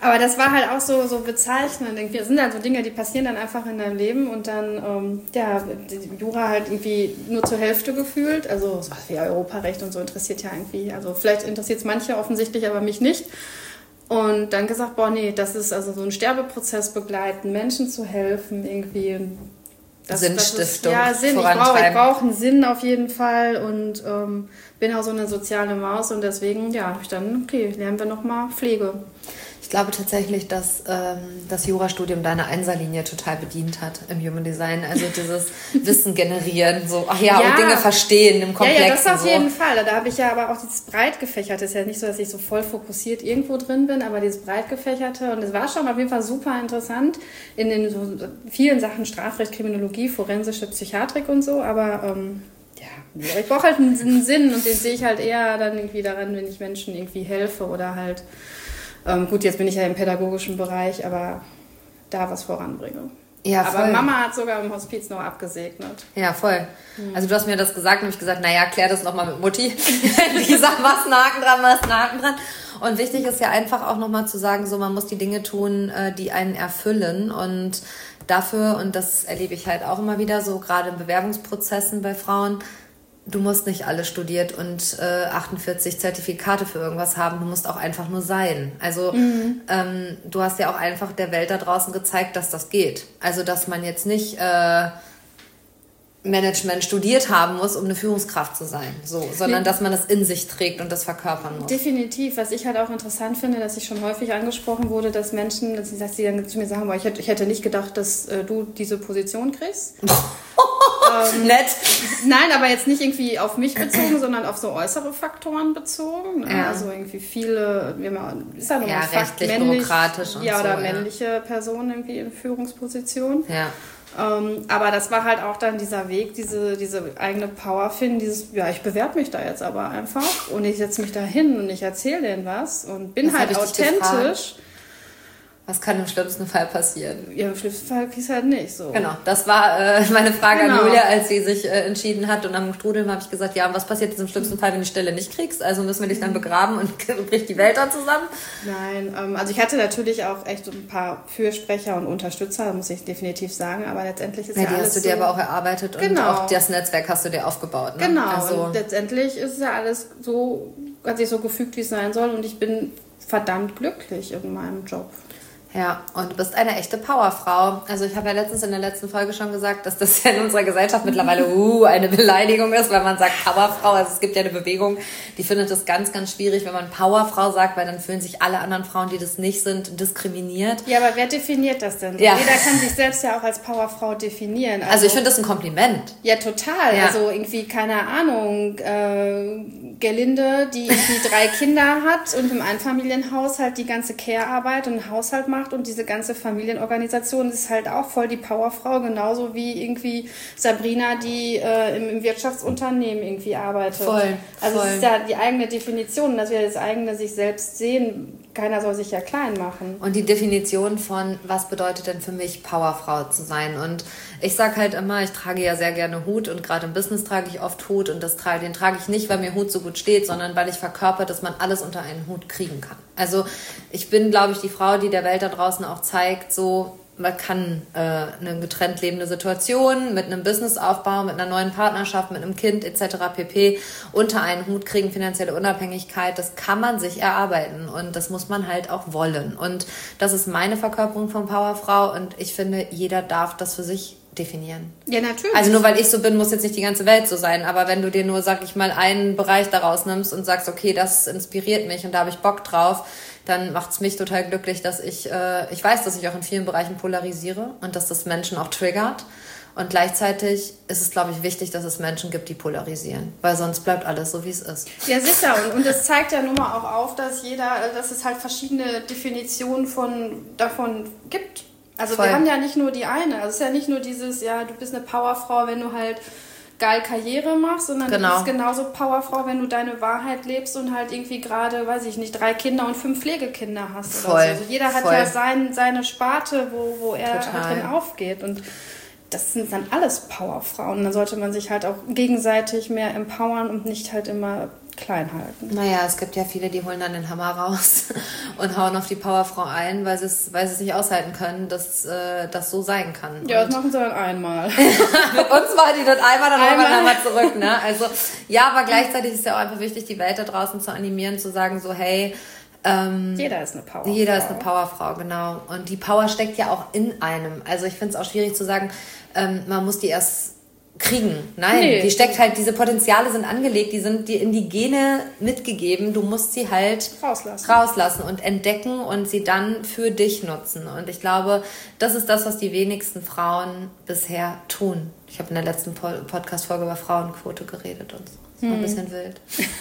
Aber das war halt auch so, so bezeichnend. Irgendwie. Das sind dann so Dinge, die passieren dann einfach in deinem Leben und dann, ähm, ja, die Jura halt irgendwie nur zur Hälfte gefühlt. Also so was wie Europarecht und so interessiert ja irgendwie, also vielleicht interessiert es manche offensichtlich, aber mich nicht. Und dann gesagt, boah, nee, das ist also so ein Sterbeprozess begleiten, Menschen zu helfen, irgendwie. Das, Sinnstiftung. Das ist, ja, Sinn. Ich brauche ich brauch einen Sinn auf jeden Fall und ähm, bin auch so eine soziale Maus und deswegen, ja, habe ich dann, okay, lernen wir nochmal Pflege. Ich glaube tatsächlich, dass ähm, das Jurastudium deine Einserlinie total bedient hat im Human Design. Also dieses Wissen generieren, so, ach ja, ja, und Dinge verstehen im Komplexen. Ja, ja, das auf so. jeden Fall. Da habe ich ja aber auch dieses Breitgefächerte. Es ist ja nicht so, dass ich so voll fokussiert irgendwo drin bin, aber dieses Breitgefächerte. Und es war schon auf jeden Fall super interessant in den so vielen Sachen Strafrecht, Kriminologie, forensische Psychiatrik und so. Aber ähm, ja, ich brauche halt einen, einen Sinn und den sehe ich halt eher dann irgendwie daran, wenn ich Menschen irgendwie helfe oder halt Ähm, gut, jetzt bin ich ja im pädagogischen Bereich, aber da was voranbringe. Ja, voll. Aber Mama hat sogar im Hospiz noch abgesegnet. Ja, voll. Mhm. Also du hast mir das gesagt und ich gesagt, naja, klär das nochmal mit Mutti. Die sagt, machst einen Haken dran, machst einen Haken dran. Und wichtig ist ja einfach auch nochmal zu sagen, so man muss die Dinge tun, die einen erfüllen. Und dafür, und das erlebe ich halt auch immer wieder so, gerade in Bewerbungsprozessen bei Frauen, du musst nicht alles studiert und äh, achtundvierzig Zertifikate für irgendwas haben. Du musst auch einfach nur sein. Also mhm. ähm, du hast ja auch einfach der Welt da draußen gezeigt, dass das geht. Also dass man jetzt nicht äh, Management studiert haben muss, um eine Führungskraft zu sein, so, sondern dass man das in sich trägt und das verkörpern muss. Definitiv. Was ich halt auch interessant finde, dass ich schon häufig angesprochen wurde, dass Menschen, dass sie dann zu mir sagen, boah, ich hätte, ich hätte nicht gedacht, dass äh, du diese Position kriegst. ähm, Nett. Nein, aber jetzt nicht irgendwie auf mich bezogen, sondern auf so äußere Faktoren bezogen. Ne? Ja. Also irgendwie viele, wie man, ist ja, ja rechtlich, männlich, bürokratisch und ja, so. Oder ja. männliche Personen irgendwie in Führungspositionen. Ja. Ähm, aber das war halt auch dann dieser Weg, diese, diese eigene Power finden, dieses, ja, ich bewerbe mich da jetzt aber einfach und ich setze mich da hin und ich erzähle denen was und bin das halt authentisch. Was kann im schlimmsten Fall passieren? Ja, im schlimmsten Fall kriegst du halt nicht so. Genau, das war äh, meine Frage genau. an Julia, als sie sich äh, entschieden hat. Und am Strudeln habe ich gesagt, ja, und was passiert jetzt im schlimmsten Fall, wenn du die Stelle nicht kriegst? Also müssen wir dich dann begraben und bricht die Welt dann zusammen? Nein, ähm, also ich hatte natürlich auch echt so ein paar Fürsprecher und Unterstützer, muss ich definitiv sagen. Aber letztendlich ist ja, ja die alles hast du dir so, aber auch erarbeitet genau. und auch das Netzwerk hast du dir aufgebaut. Ne? Genau, also, und letztendlich ist ja alles so, hat sich so gefügt, wie es sein soll. Und ich bin verdammt glücklich in meinem Job. Ja, und du bist eine echte Powerfrau. Also ich habe ja letztens in der letzten Folge schon gesagt, dass das ja in unserer Gesellschaft mittlerweile uh, eine Beleidigung ist, weil man sagt Powerfrau. Also es gibt ja eine Bewegung, die findet es ganz, ganz schwierig, wenn man Powerfrau sagt, weil dann fühlen sich alle anderen Frauen, die das nicht sind, diskriminiert. Ja, aber wer definiert das denn? Ja. Jeder kann sich selbst ja auch als Powerfrau definieren. Also, also ich finde das ein Kompliment. Ja, total. Ja. Also irgendwie, keine Ahnung, äh, Gerlinde, die irgendwie drei Kinder hat und im Einfamilienhaus halt die ganze Care-Arbeit und den Haushalt macht und diese ganze Familienorganisation ist halt auch voll die Powerfrau, genauso wie irgendwie Sabrina, die äh, im, im Wirtschaftsunternehmen irgendwie arbeitet. Voll, also voll. es ist ja die eigene Definition, dass wir das eigene sich selbst sehen. Keiner soll sich ja klein machen. Und die Definition von, was bedeutet denn für mich, Powerfrau zu sein? Und ich sage halt immer, ich trage ja sehr gerne Hut und gerade im Business trage ich oft Hut und das trage, den trage ich nicht, weil mir Hut so gut steht, sondern weil ich verkörper, dass man alles unter einen Hut kriegen kann. Also ich bin, glaube ich, die Frau, die der Welt da draußen auch zeigt, so man kann äh, eine getrennt lebende Situation mit einem Businessaufbau, mit einer neuen Partnerschaft, mit einem Kind et cetera pp. Unter einen Hut kriegen, finanzielle Unabhängigkeit, das kann man sich erarbeiten und das muss man halt auch wollen. Und das ist meine Verkörperung von Powerfrau und ich finde, jeder darf das für sich definieren. Ja, natürlich. Also nur weil ich so bin, muss jetzt nicht die ganze Welt so sein, aber wenn du dir nur, sag ich mal, einen Bereich daraus nimmst und sagst, okay, das inspiriert mich und da habe ich Bock drauf, dann macht es mich total glücklich, dass ich, äh, ich weiß, dass ich auch in vielen Bereichen polarisiere und dass das Menschen auch triggert. Und gleichzeitig ist es, glaube ich, wichtig, dass es Menschen gibt, die polarisieren, weil sonst bleibt alles so, wie es ist. Ja, sicher. Und, und das zeigt ja nun mal auch auf, dass jeder, dass es halt verschiedene Definitionen von, davon gibt. Also Voll. Wir haben ja nicht nur die eine. Also es ist ja nicht nur dieses, ja, du bist eine Powerfrau, wenn du halt geil Karriere machst, sondern genau. du bist genauso Powerfrau, wenn du deine Wahrheit lebst und halt irgendwie gerade, weiß ich nicht, drei Kinder und fünf Pflegekinder hast. Voll. Oder so. Also jeder hat Voll. ja sein, seine Sparte, wo, wo er Total. drin aufgeht. Und das sind dann alles Powerfrauen. Dann sollte man sich halt auch gegenseitig mehr empowern und nicht halt immer klein halten. Naja, es gibt ja viele, die holen dann den Hammer raus und hauen auf die Powerfrau ein, weil sie es weil sie es nicht aushalten können, dass äh, das so sein kann. Ja, und das machen sie dann einmal. Mit uns war die das einmal, dann einmal. wir nochmal zurück. Ne? Also ja, aber gleichzeitig ist ja auch einfach wichtig, die Welt da draußen zu animieren, zu sagen so, hey, Ähm, jeder ist eine Powerfrau. Jeder ist eine Powerfrau, genau. Und die Power steckt ja auch in einem. Also ich finde es auch schwierig zu sagen, ähm, man muss die erst kriegen. Nein, nee. Die steckt halt, diese Potenziale sind angelegt, die sind dir in die Gene mitgegeben. Du musst sie halt rauslassen. rauslassen und entdecken und sie dann für dich nutzen. Und ich glaube, das ist das, was die wenigsten Frauen bisher tun. Ich habe in der letzten Podcast-Folge über Frauenquote geredet und so. Das war ein bisschen wild.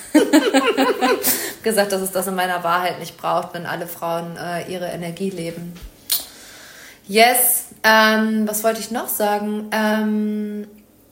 gesagt, dass es das in meiner Wahrheit nicht braucht, wenn alle Frauen äh, ihre Energie leben. Yes, ähm, was wollte ich noch sagen? Ähm,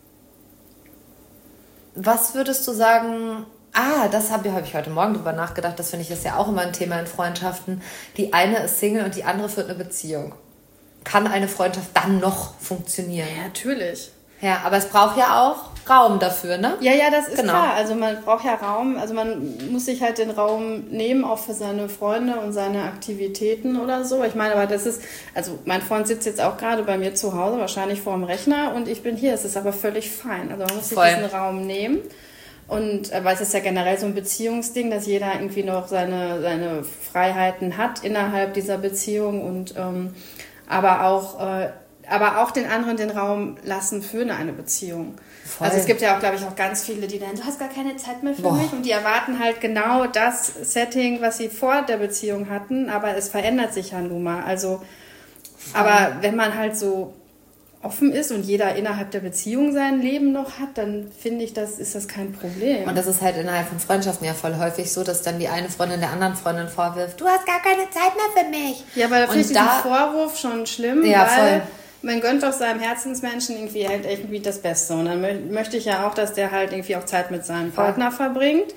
was würdest du sagen? Ah, das habe hab ich heute Morgen drüber nachgedacht. Das finde ich ist ja auch immer ein Thema in Freundschaften. Die eine ist Single und die andere führt eine Beziehung. Kann eine Freundschaft dann noch funktionieren? Ja, natürlich. Ja, aber es braucht ja auch Raum dafür, ne? Ja, ja, das ist genau. klar. Also man braucht ja Raum. Also man muss sich halt den Raum nehmen, auch für seine Freunde und seine Aktivitäten oder so. Ich meine, aber das ist, also mein Freund sitzt jetzt auch gerade bei mir zu Hause, wahrscheinlich vor dem Rechner und ich bin hier. Es ist aber völlig fein. Also man muss Voll. sich diesen Raum nehmen. Und weil es ist ja generell so ein Beziehungsding, dass jeder irgendwie noch seine, seine Freiheiten hat innerhalb dieser Beziehung und ähm, aber auch äh, aber auch den anderen den Raum lassen für eine Beziehung. Voll. Also es gibt ja auch, glaube ich, auch ganz viele, die dann, du hast gar keine Zeit mehr für Boah. mich und die erwarten halt genau das Setting, was sie vor der Beziehung hatten, aber es verändert sich ja nun mal. Also, Voll. aber wenn man halt so offen ist und jeder innerhalb der Beziehung sein Leben noch hat, dann finde ich, das ist das kein Problem. Und das ist halt innerhalb von Freundschaften ja voll häufig so, dass dann die eine Freundin der anderen Freundin vorwirft, du hast gar keine Zeit mehr für mich. Ja, weil da finde ich diesen Vorwurf schon schlimm, ja, weil voll. man gönnt doch seinem Herzensmenschen irgendwie halt irgendwie das Beste. Und dann mö- möchte ich ja auch, dass der halt irgendwie auch Zeit mit seinem Partner verbringt.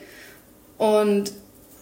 Und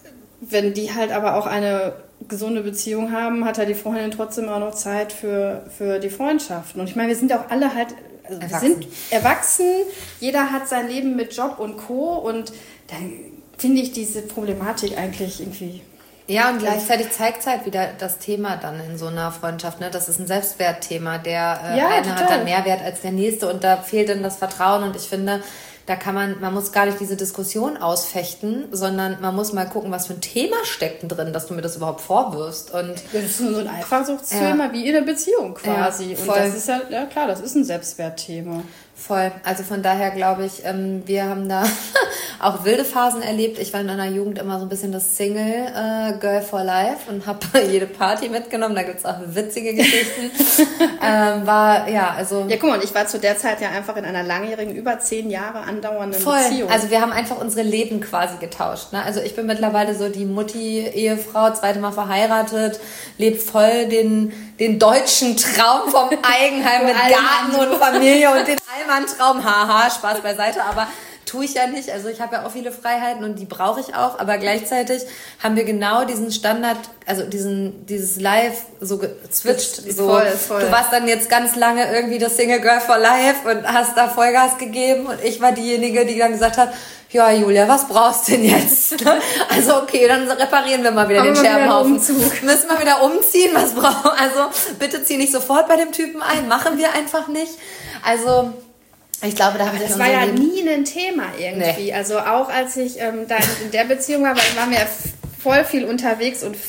wenn die halt aber auch eine gesunde Beziehung haben, hat ja die Freundin trotzdem auch noch Zeit für, für die Freundschaften. Und ich meine, wir sind ja auch alle halt, also wir sind erwachsen, jeder hat sein Leben mit Job und Co. Und dann finde ich diese Problematik eigentlich irgendwie... Ja, und gleichzeitig zeigt es halt wieder das Thema dann in so einer Freundschaft. Ne? Das ist ein Selbstwertthema. Der äh, ja, eine total. hat dann mehr Wert als der nächste und da fehlt dann das Vertrauen. Und ich finde, da kann man, man muss gar nicht diese Diskussion ausfechten, sondern man muss mal gucken, was für ein Thema steckt denn drin, dass du mir das überhaupt vorwirfst. Und das ist so ein Eifersuchtsthema ja. wie in einer Beziehung quasi. Ja, und das ist ja, ja klar, das ist ein Selbstwertthema. Voll. Also von daher glaube ich, ähm, wir haben da auch wilde Phasen erlebt. Ich war in meiner Jugend immer so ein bisschen das Single äh, Girl for Life und habe jede Party mitgenommen. Da gibt's auch witzige Geschichten. ähm, war, ja, also... Ja, guck mal, und ich war zu der Zeit ja einfach in einer langjährigen, über zehn Jahre andauernden voll. Beziehung. Also wir haben einfach unsere Leben quasi getauscht. Ne? Also ich bin mittlerweile so die Mutti-Ehefrau, zweite Mal verheiratet, lebt voll den, den deutschen Traum vom Eigenheim mit Garten und Familie und den Allmann-Traum. Haha, Spaß beiseite, aber tue ich ja nicht. Also ich habe ja auch viele Freiheiten und die brauche ich auch, aber gleichzeitig haben wir genau diesen Standard, also diesen dieses Live so gezwitscht. So. Voll, voll. Du warst dann jetzt ganz lange irgendwie das Single Girl for Life und hast da Vollgas gegeben und ich war diejenige, die dann gesagt hat, ja, Julia, was brauchst du denn jetzt? Also okay, dann reparieren wir mal wieder Aber den Scherbenhaufen. Umzug. Müssen wir wieder umziehen? Was brauchen? Also bitte zieh nicht sofort bei dem Typen ein. Machen wir einfach nicht. Also ich glaube, da habe ich das war ja Leben nie ein Thema irgendwie. Nee. Also auch als ich ähm, da in der Beziehung war, waren wir ja voll viel unterwegs und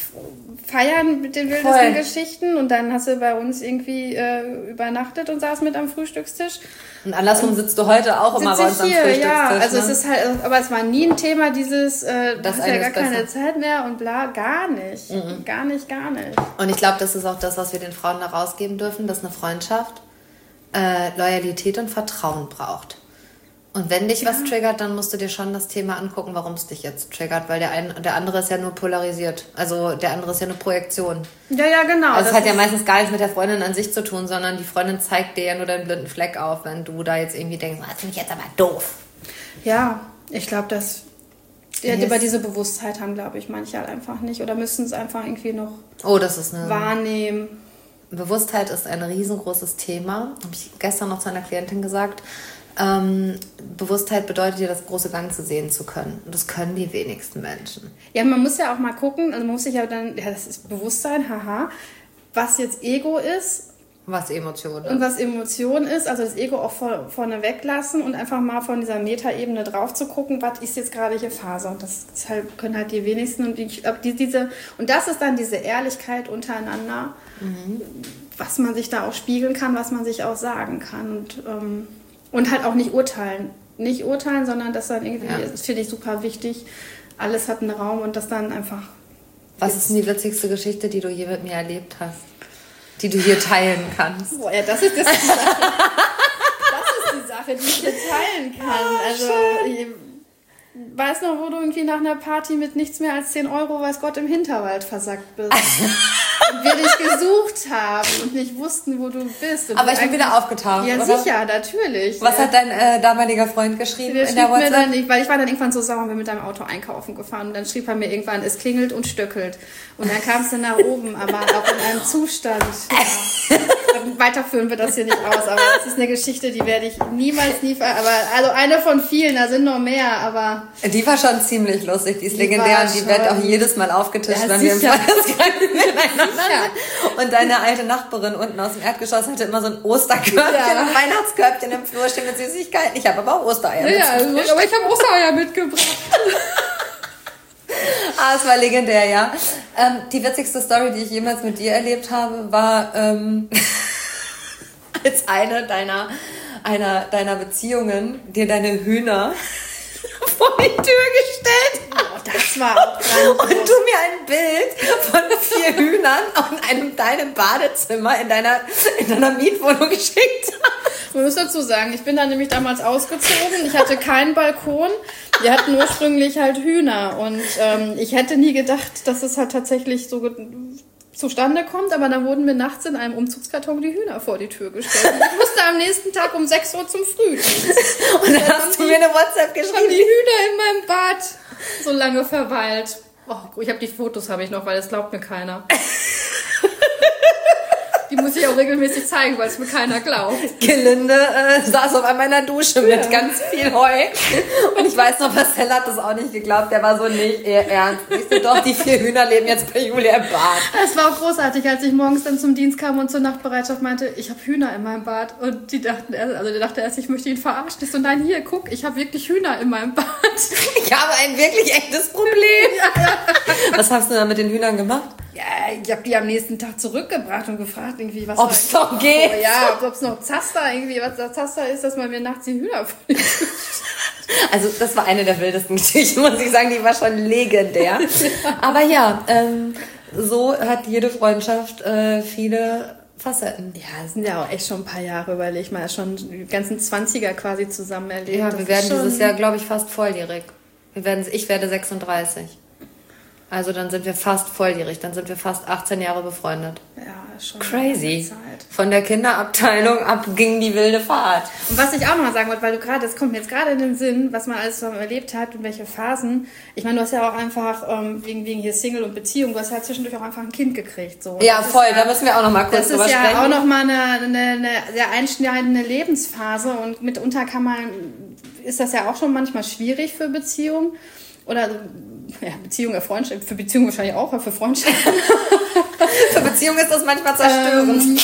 feiern mit den wildesten voll. Geschichten und dann hast du bei uns irgendwie äh, übernachtet und saß mit am Frühstückstisch. Und andersrum sitzt du heute auch immer bei uns am Frühstückstisch. Ja, also ne? es ist halt, aber es war nie ein Thema dieses, äh, du hast ja gar keine Zeit mehr und bla, gar nicht. Mhm. Gar nicht, gar nicht. Und ich glaube, das ist auch das, was wir den Frauen da rausgeben dürfen, dass eine Freundschaft äh, Loyalität und Vertrauen braucht. Und wenn dich ja. was triggert, dann musst du dir schon das Thema angucken, warum es dich jetzt triggert, weil der, ein, der andere ist ja nur polarisiert. Also der andere ist ja eine Projektion. Ja, ja, genau. Also es hat ja meistens gar nichts mit der Freundin an sich zu tun, sondern die Freundin zeigt dir ja nur deinen blinden Fleck auf, wenn du da jetzt irgendwie denkst, das finde ich jetzt aber doof. Ja, ich glaube, dass ja, yes. über diese Bewusstheit haben, glaube ich, manche halt einfach nicht oder müssen es einfach irgendwie noch oh, das ist eine wahrnehmen. Bewusstheit ist ein riesengroßes Thema. Habe ich gestern noch zu einer Klientin gesagt. Ähm, Bewusstheit bedeutet ja, das große Ganze sehen zu können. Und das können die wenigsten Menschen. Ja, man muss ja auch mal gucken, also man muss sich ja dann, ja, das ist Bewusstsein, haha, was jetzt Ego ist. Was Emotion ist. Und was Emotion ist, also das Ego auch vor, vorne weglassen und einfach mal von dieser Metaebene drauf zu gucken, was ist jetzt gerade hier Phase. Und das ist halt, können halt die wenigsten. Und, ich, die, diese, und das ist dann diese Ehrlichkeit untereinander, mhm. was man sich da auch spiegeln kann, was man sich auch sagen kann. Und, ähm, und halt auch nicht urteilen. Nicht urteilen, sondern das dann irgendwie, ja. das finde ich super wichtig, alles hat einen Raum und das dann einfach... Was ist denn die witzigste Geschichte, die du je mit mir erlebt hast? Die du hier teilen kannst. Boah, ja, das ist, das ist die Sache. Das ist die Sache, die ich hier teilen kann. Oh, also, ich weiß noch, wo du irgendwie nach einer Party mit nichts mehr als zehn Euro, weiß Gott, im Hinterwald versackt bist. Und wir dich gesucht haben und nicht wussten, wo du bist. Und aber ich bin wieder aufgetaucht, ja, oder? Sicher, natürlich. Was ja. hat dein äh, damaliger Freund geschrieben der in der WhatsApp? Mir dann, ich, weil ich war dann irgendwann so sauer und bin mit deinem Auto einkaufen gefahren. Und dann schrieb er mir irgendwann, es klingelt und stöckelt. Und dann kam es dann nach oben, aber auch in einem Zustand. Ja. Weiterführen wir das hier nicht aus, aber das ist eine Geschichte, die werde ich niemals, nie ver... Aber also eine von vielen, da sind noch mehr, aber... Die war schon ziemlich lustig, die ist die legendär und die wird auch jedes Mal aufgetischt, ja, wenn wir im Podcast miteinander sind. Und deine alte Nachbarin unten aus dem Erdgeschoss hatte immer so ein Osterkörbchen, ja. ein Weihnachtskörbchen im Flur stehen mit Süßigkeiten. Ich habe aber auch Ostereier ja, also, aber ich habe Ostereier mitgebracht. Ah, es war legendär, ja. Ähm, die witzigste Story, die ich jemals mit dir erlebt habe, war ähm, als eine deiner, einer deiner Beziehungen dir deine Hühner vor die Tür gestellt hat. Oh, das war auch und du mir ein Bild von vier Hühnern in einem deinem Badezimmer in deiner, in deiner Mietwohnung geschickt hast. Man muss dazu sagen, ich bin da nämlich damals ausgezogen. Ich hatte keinen Balkon. Wir hatten ursprünglich halt Hühner. Und ähm, ich hätte nie gedacht, dass es halt tatsächlich so ge- zustande kommt. Aber dann wurden mir nachts in einem Umzugskarton die Hühner vor die Tür gestellt. Und ich musste am nächsten Tag um sechs Uhr zum Frühdienst. Und dann hast du mir eine WhatsApp geschrieben. Haben die Hühner in meinem Bad so lange verweilt. Oh, ich habe die Fotos, habe ich noch, weil das glaubt mir keiner. Die muss ich auch regelmäßig zeigen, weil es mir keiner glaubt. Gelinde äh, saß auf einmal in der Dusche mit ja. ganz viel Heu. Und ich weiß noch, Marcel hat das auch nicht geglaubt. Der war so, nicht ernst. Ich so, doch, die vier Hühner leben jetzt bei Julia im Bad. Es war auch großartig, als ich morgens dann zum Dienst kam und zur Nachtbereitschaft meinte, ich habe Hühner in meinem Bad. Und die dachten, also der dachte erst, ich möchte ihn verarschen. Ich so, nein, hier, guck, ich habe wirklich Hühner in meinem Bad. Ich habe ein wirklich echtes Problem. Ja, ja. Was hast du da mit den Hühnern gemacht? Ja, ich habe die am nächsten Tag zurückgebracht und gefragt, irgendwie, was ob's noch geht. Oh, ja, ob es noch Zaster irgendwie, was das Zaster ist, dass man mir nachts die Hühner vor die Tür stellt. Also das war eine der wildesten Geschichten, muss ich sagen, die war schon legendär. Aber ja, ähm, so hat jede Freundschaft äh, viele Facetten. Ja, das sind ja auch echt schon ein paar Jahre, überleg mal, schon die ganzen Zwanziger quasi zusammen erlebt. Ja, wir werden dieses Jahr, glaube ich, fast volljährig. Wir werden, ich werde sechsunddreißig. Also dann sind wir fast volljährig, dann sind wir fast achtzehn Jahre befreundet. Ja, schon. Crazy. Zeit. Von der Kinderabteilung ab ging die wilde Fahrt. Und was ich auch noch mal sagen wollte, weil du gerade, das kommt mir jetzt gerade in den Sinn, was man alles so erlebt hat und welche Phasen. Ich meine, du hast ja auch einfach, ähm, wegen, wegen hier Single und Beziehung, du hast ja zwischendurch auch einfach ein Kind gekriegt. So. Ja, voll, ja, da müssen wir auch noch mal kurz drüber sprechen. Das ist ja auch noch mal eine, eine, eine sehr einschneidende Lebensphase und mitunter kann man, ist das ja auch schon manchmal schwierig für Beziehungen. Oder ja, Beziehung, Freundschaft, für Beziehung wahrscheinlich auch, aber für Freundschaft. Für Beziehung ist das manchmal zerstörend. Ähm,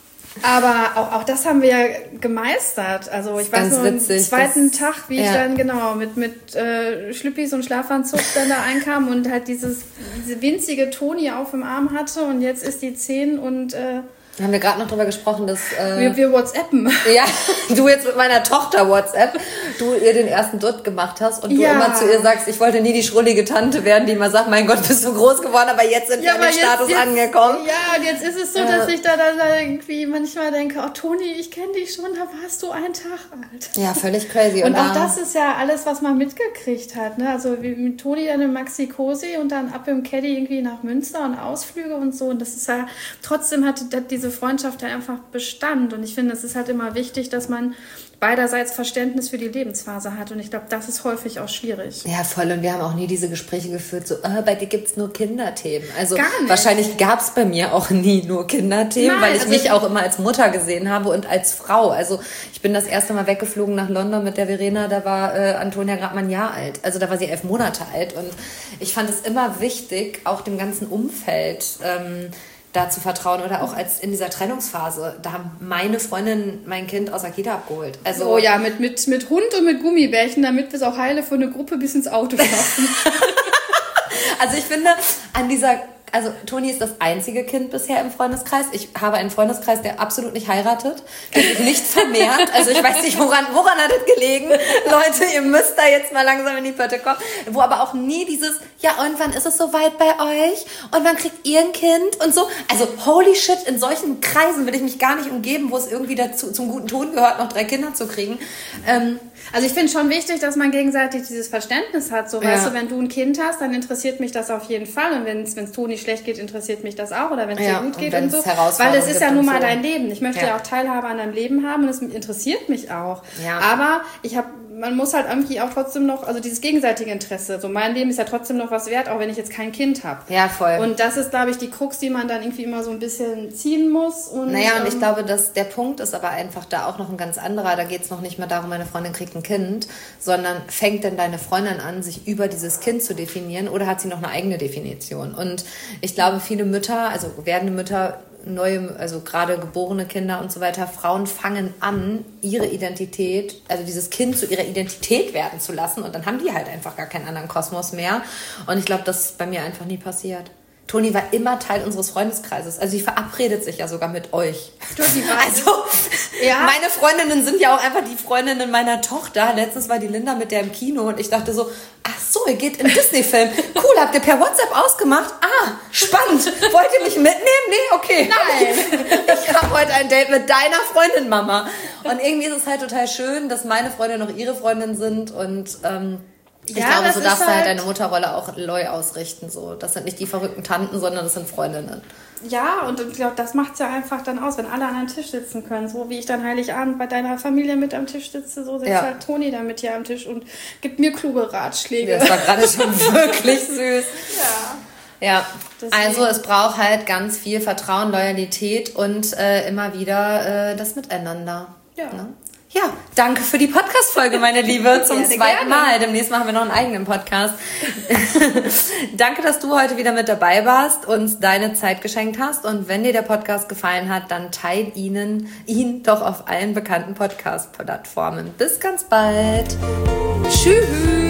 aber auch, auch das haben wir ja gemeistert. Also ich weiß nur, am zweiten Tag, wie ja. ich dann genau mit, mit äh, Schlüppis und Schlafanzug dann da einkam und halt dieses, diese winzige Toni auf dem Arm hatte und jetzt ist die zehn und äh, da haben wir gerade noch drüber gesprochen, dass... Äh, wir, wir WhatsAppen. Ja, du jetzt mit meiner Tochter WhatsApp, du ihr den ersten Dutt gemacht hast und du ja. immer zu ihr sagst, ich wollte nie die schrullige Tante werden, die immer sagt, mein Gott, bist du groß geworden, aber jetzt sind ja, wir an den Status jetzt, angekommen. Ja, und jetzt ist es so, äh, dass ich da, da irgendwie manchmal denke, oh Toni, ich kenne dich schon, da warst du einen Tag alt. Ja, völlig crazy. Und, und auch das ist ja alles, was man mitgekriegt hat. Ne? Also wie mit Toni dann im Maxi-Cosi und dann ab im Caddy irgendwie nach Münster und Ausflüge und so. Und das ist ja, trotzdem hat, hat diese diese Freundschaft halt einfach bestand. Und ich finde, es ist halt immer wichtig, dass man beiderseits Verständnis für die Lebensphase hat. Und ich glaube, das ist häufig auch schwierig. Ja, voll. Und wir haben auch nie diese Gespräche geführt, so, oh, bei dir gibt's nur Kinderthemen. Also Gar nicht. Wahrscheinlich gab's bei mir auch nie nur Kinderthemen, Nein, weil ich also mich auch immer als Mutter gesehen habe und als Frau. Also ich bin das erste Mal weggeflogen nach London mit der Verena, da war äh, Antonia gerade mal ein Jahr alt. Also da war sie elf Monate alt. Und ich fand es immer wichtig, auch dem ganzen Umfeld ähm, da zu vertrauen. Oder auch als in dieser Trennungsphase, da haben meine Freundin mein Kind aus der Kita abgeholt. Also, oh ja, mit, mit, mit Hund und mit Gummibärchen, damit wir es auch heile für eine Gruppe bis ins Auto schaffen. Also ich finde, an dieser... Also Toni ist das einzige Kind bisher im Freundeskreis. Ich habe einen Freundeskreis, der absolut nicht heiratet, der sich nicht vermehrt. Also ich weiß nicht, woran, woran hat das gelegen? Leute, ihr müsst da jetzt mal langsam in die Pötte kommen. Wo aber auch nie dieses, ja und wann ist es soweit bei euch? Und wann kriegt ihr ein Kind? Und so. Also holy shit, in solchen Kreisen will ich mich gar nicht umgeben, wo es irgendwie dazu zum guten Ton gehört, noch drei Kinder zu kriegen. Ähm, Also ich finde schon wichtig, dass man gegenseitig dieses Verständnis hat. So, ja. Weißt du, wenn du ein Kind hast, dann interessiert mich das auf jeden Fall. Und wenn es Toni schlecht geht, interessiert mich das auch. Oder wenn es ja, dir gut geht und, und so. Weil es ist ja nun mal so. dein Leben. Ich möchte ja. Ja. ja auch Teilhabe an deinem Leben haben und es interessiert mich auch. Ja. Aber ich habe, man muss halt irgendwie auch trotzdem noch, also dieses gegenseitige Interesse. So, mein Leben ist ja trotzdem noch was wert, auch wenn ich jetzt kein Kind habe. Ja, voll. Und das ist, glaube ich, die Krux, die man dann irgendwie immer so ein bisschen ziehen muss. Und, naja, und ähm, ich glaube, dass der Punkt ist aber einfach da auch noch ein ganz anderer. Da geht es noch nicht mehr darum, meine Freundin kriegt ein Kind, sondern fängt denn deine Freundin an, sich über dieses Kind zu definieren oder hat sie noch eine eigene Definition? Und ich glaube, viele Mütter, also werdende Mütter, neue, also gerade geborene Kinder und so weiter, Frauen fangen an, ihre Identität, also dieses Kind zu ihrer Identität werden zu lassen und dann haben die halt einfach gar keinen anderen Kosmos mehr. Und ich glaube, das ist bei mir einfach nie passiert. Toni war immer Teil unseres Freundeskreises. Also sie verabredet sich ja sogar mit euch. Toni war also ja. meine Freundinnen sind ja auch einfach die Freundinnen meiner Tochter. Letztens war die Linda mit der im Kino und ich dachte so, ach so, ihr geht in den Disney-Film. Cool, habt ihr per WhatsApp ausgemacht? Ah, spannend. Wollt ihr mich mitnehmen? Nee, okay. Nein. Ich habe heute ein Date mit deiner Freundin, Mama. Und irgendwie ist es halt total schön, dass meine Freundinnen noch ihre Freundinnen sind und ähm, ich ja, glaube, so darfst du halt deine Mutterrolle auch neu ausrichten. So. Das sind nicht die verrückten Tanten, sondern das sind Freundinnen. Ja, und ich glaube, das macht es ja einfach dann aus, wenn alle an einem Tisch sitzen können. So wie ich dann Heiligabend bei deiner Familie mit am Tisch sitze, so sitzt ja. halt Toni da mit hier am Tisch und gibt mir kluge Ratschläge. Ja, das war gerade schon wirklich süß. Ja. Ja, Deswegen. Also es braucht halt ganz viel Vertrauen, Loyalität und äh, immer wieder äh, das Miteinander. Ja. Ne? Ja, danke für die Podcast-Folge, meine Liebe, zum gerne, zweiten gerne. Mal. Demnächst machen wir noch einen eigenen Podcast. Danke, dass du heute wieder mit dabei warst, uns deine Zeit geschenkt hast. Und wenn dir der Podcast gefallen hat, dann teil ihn, ihn doch auf allen bekannten Podcast-Plattformen. Bis ganz bald. Tschüss.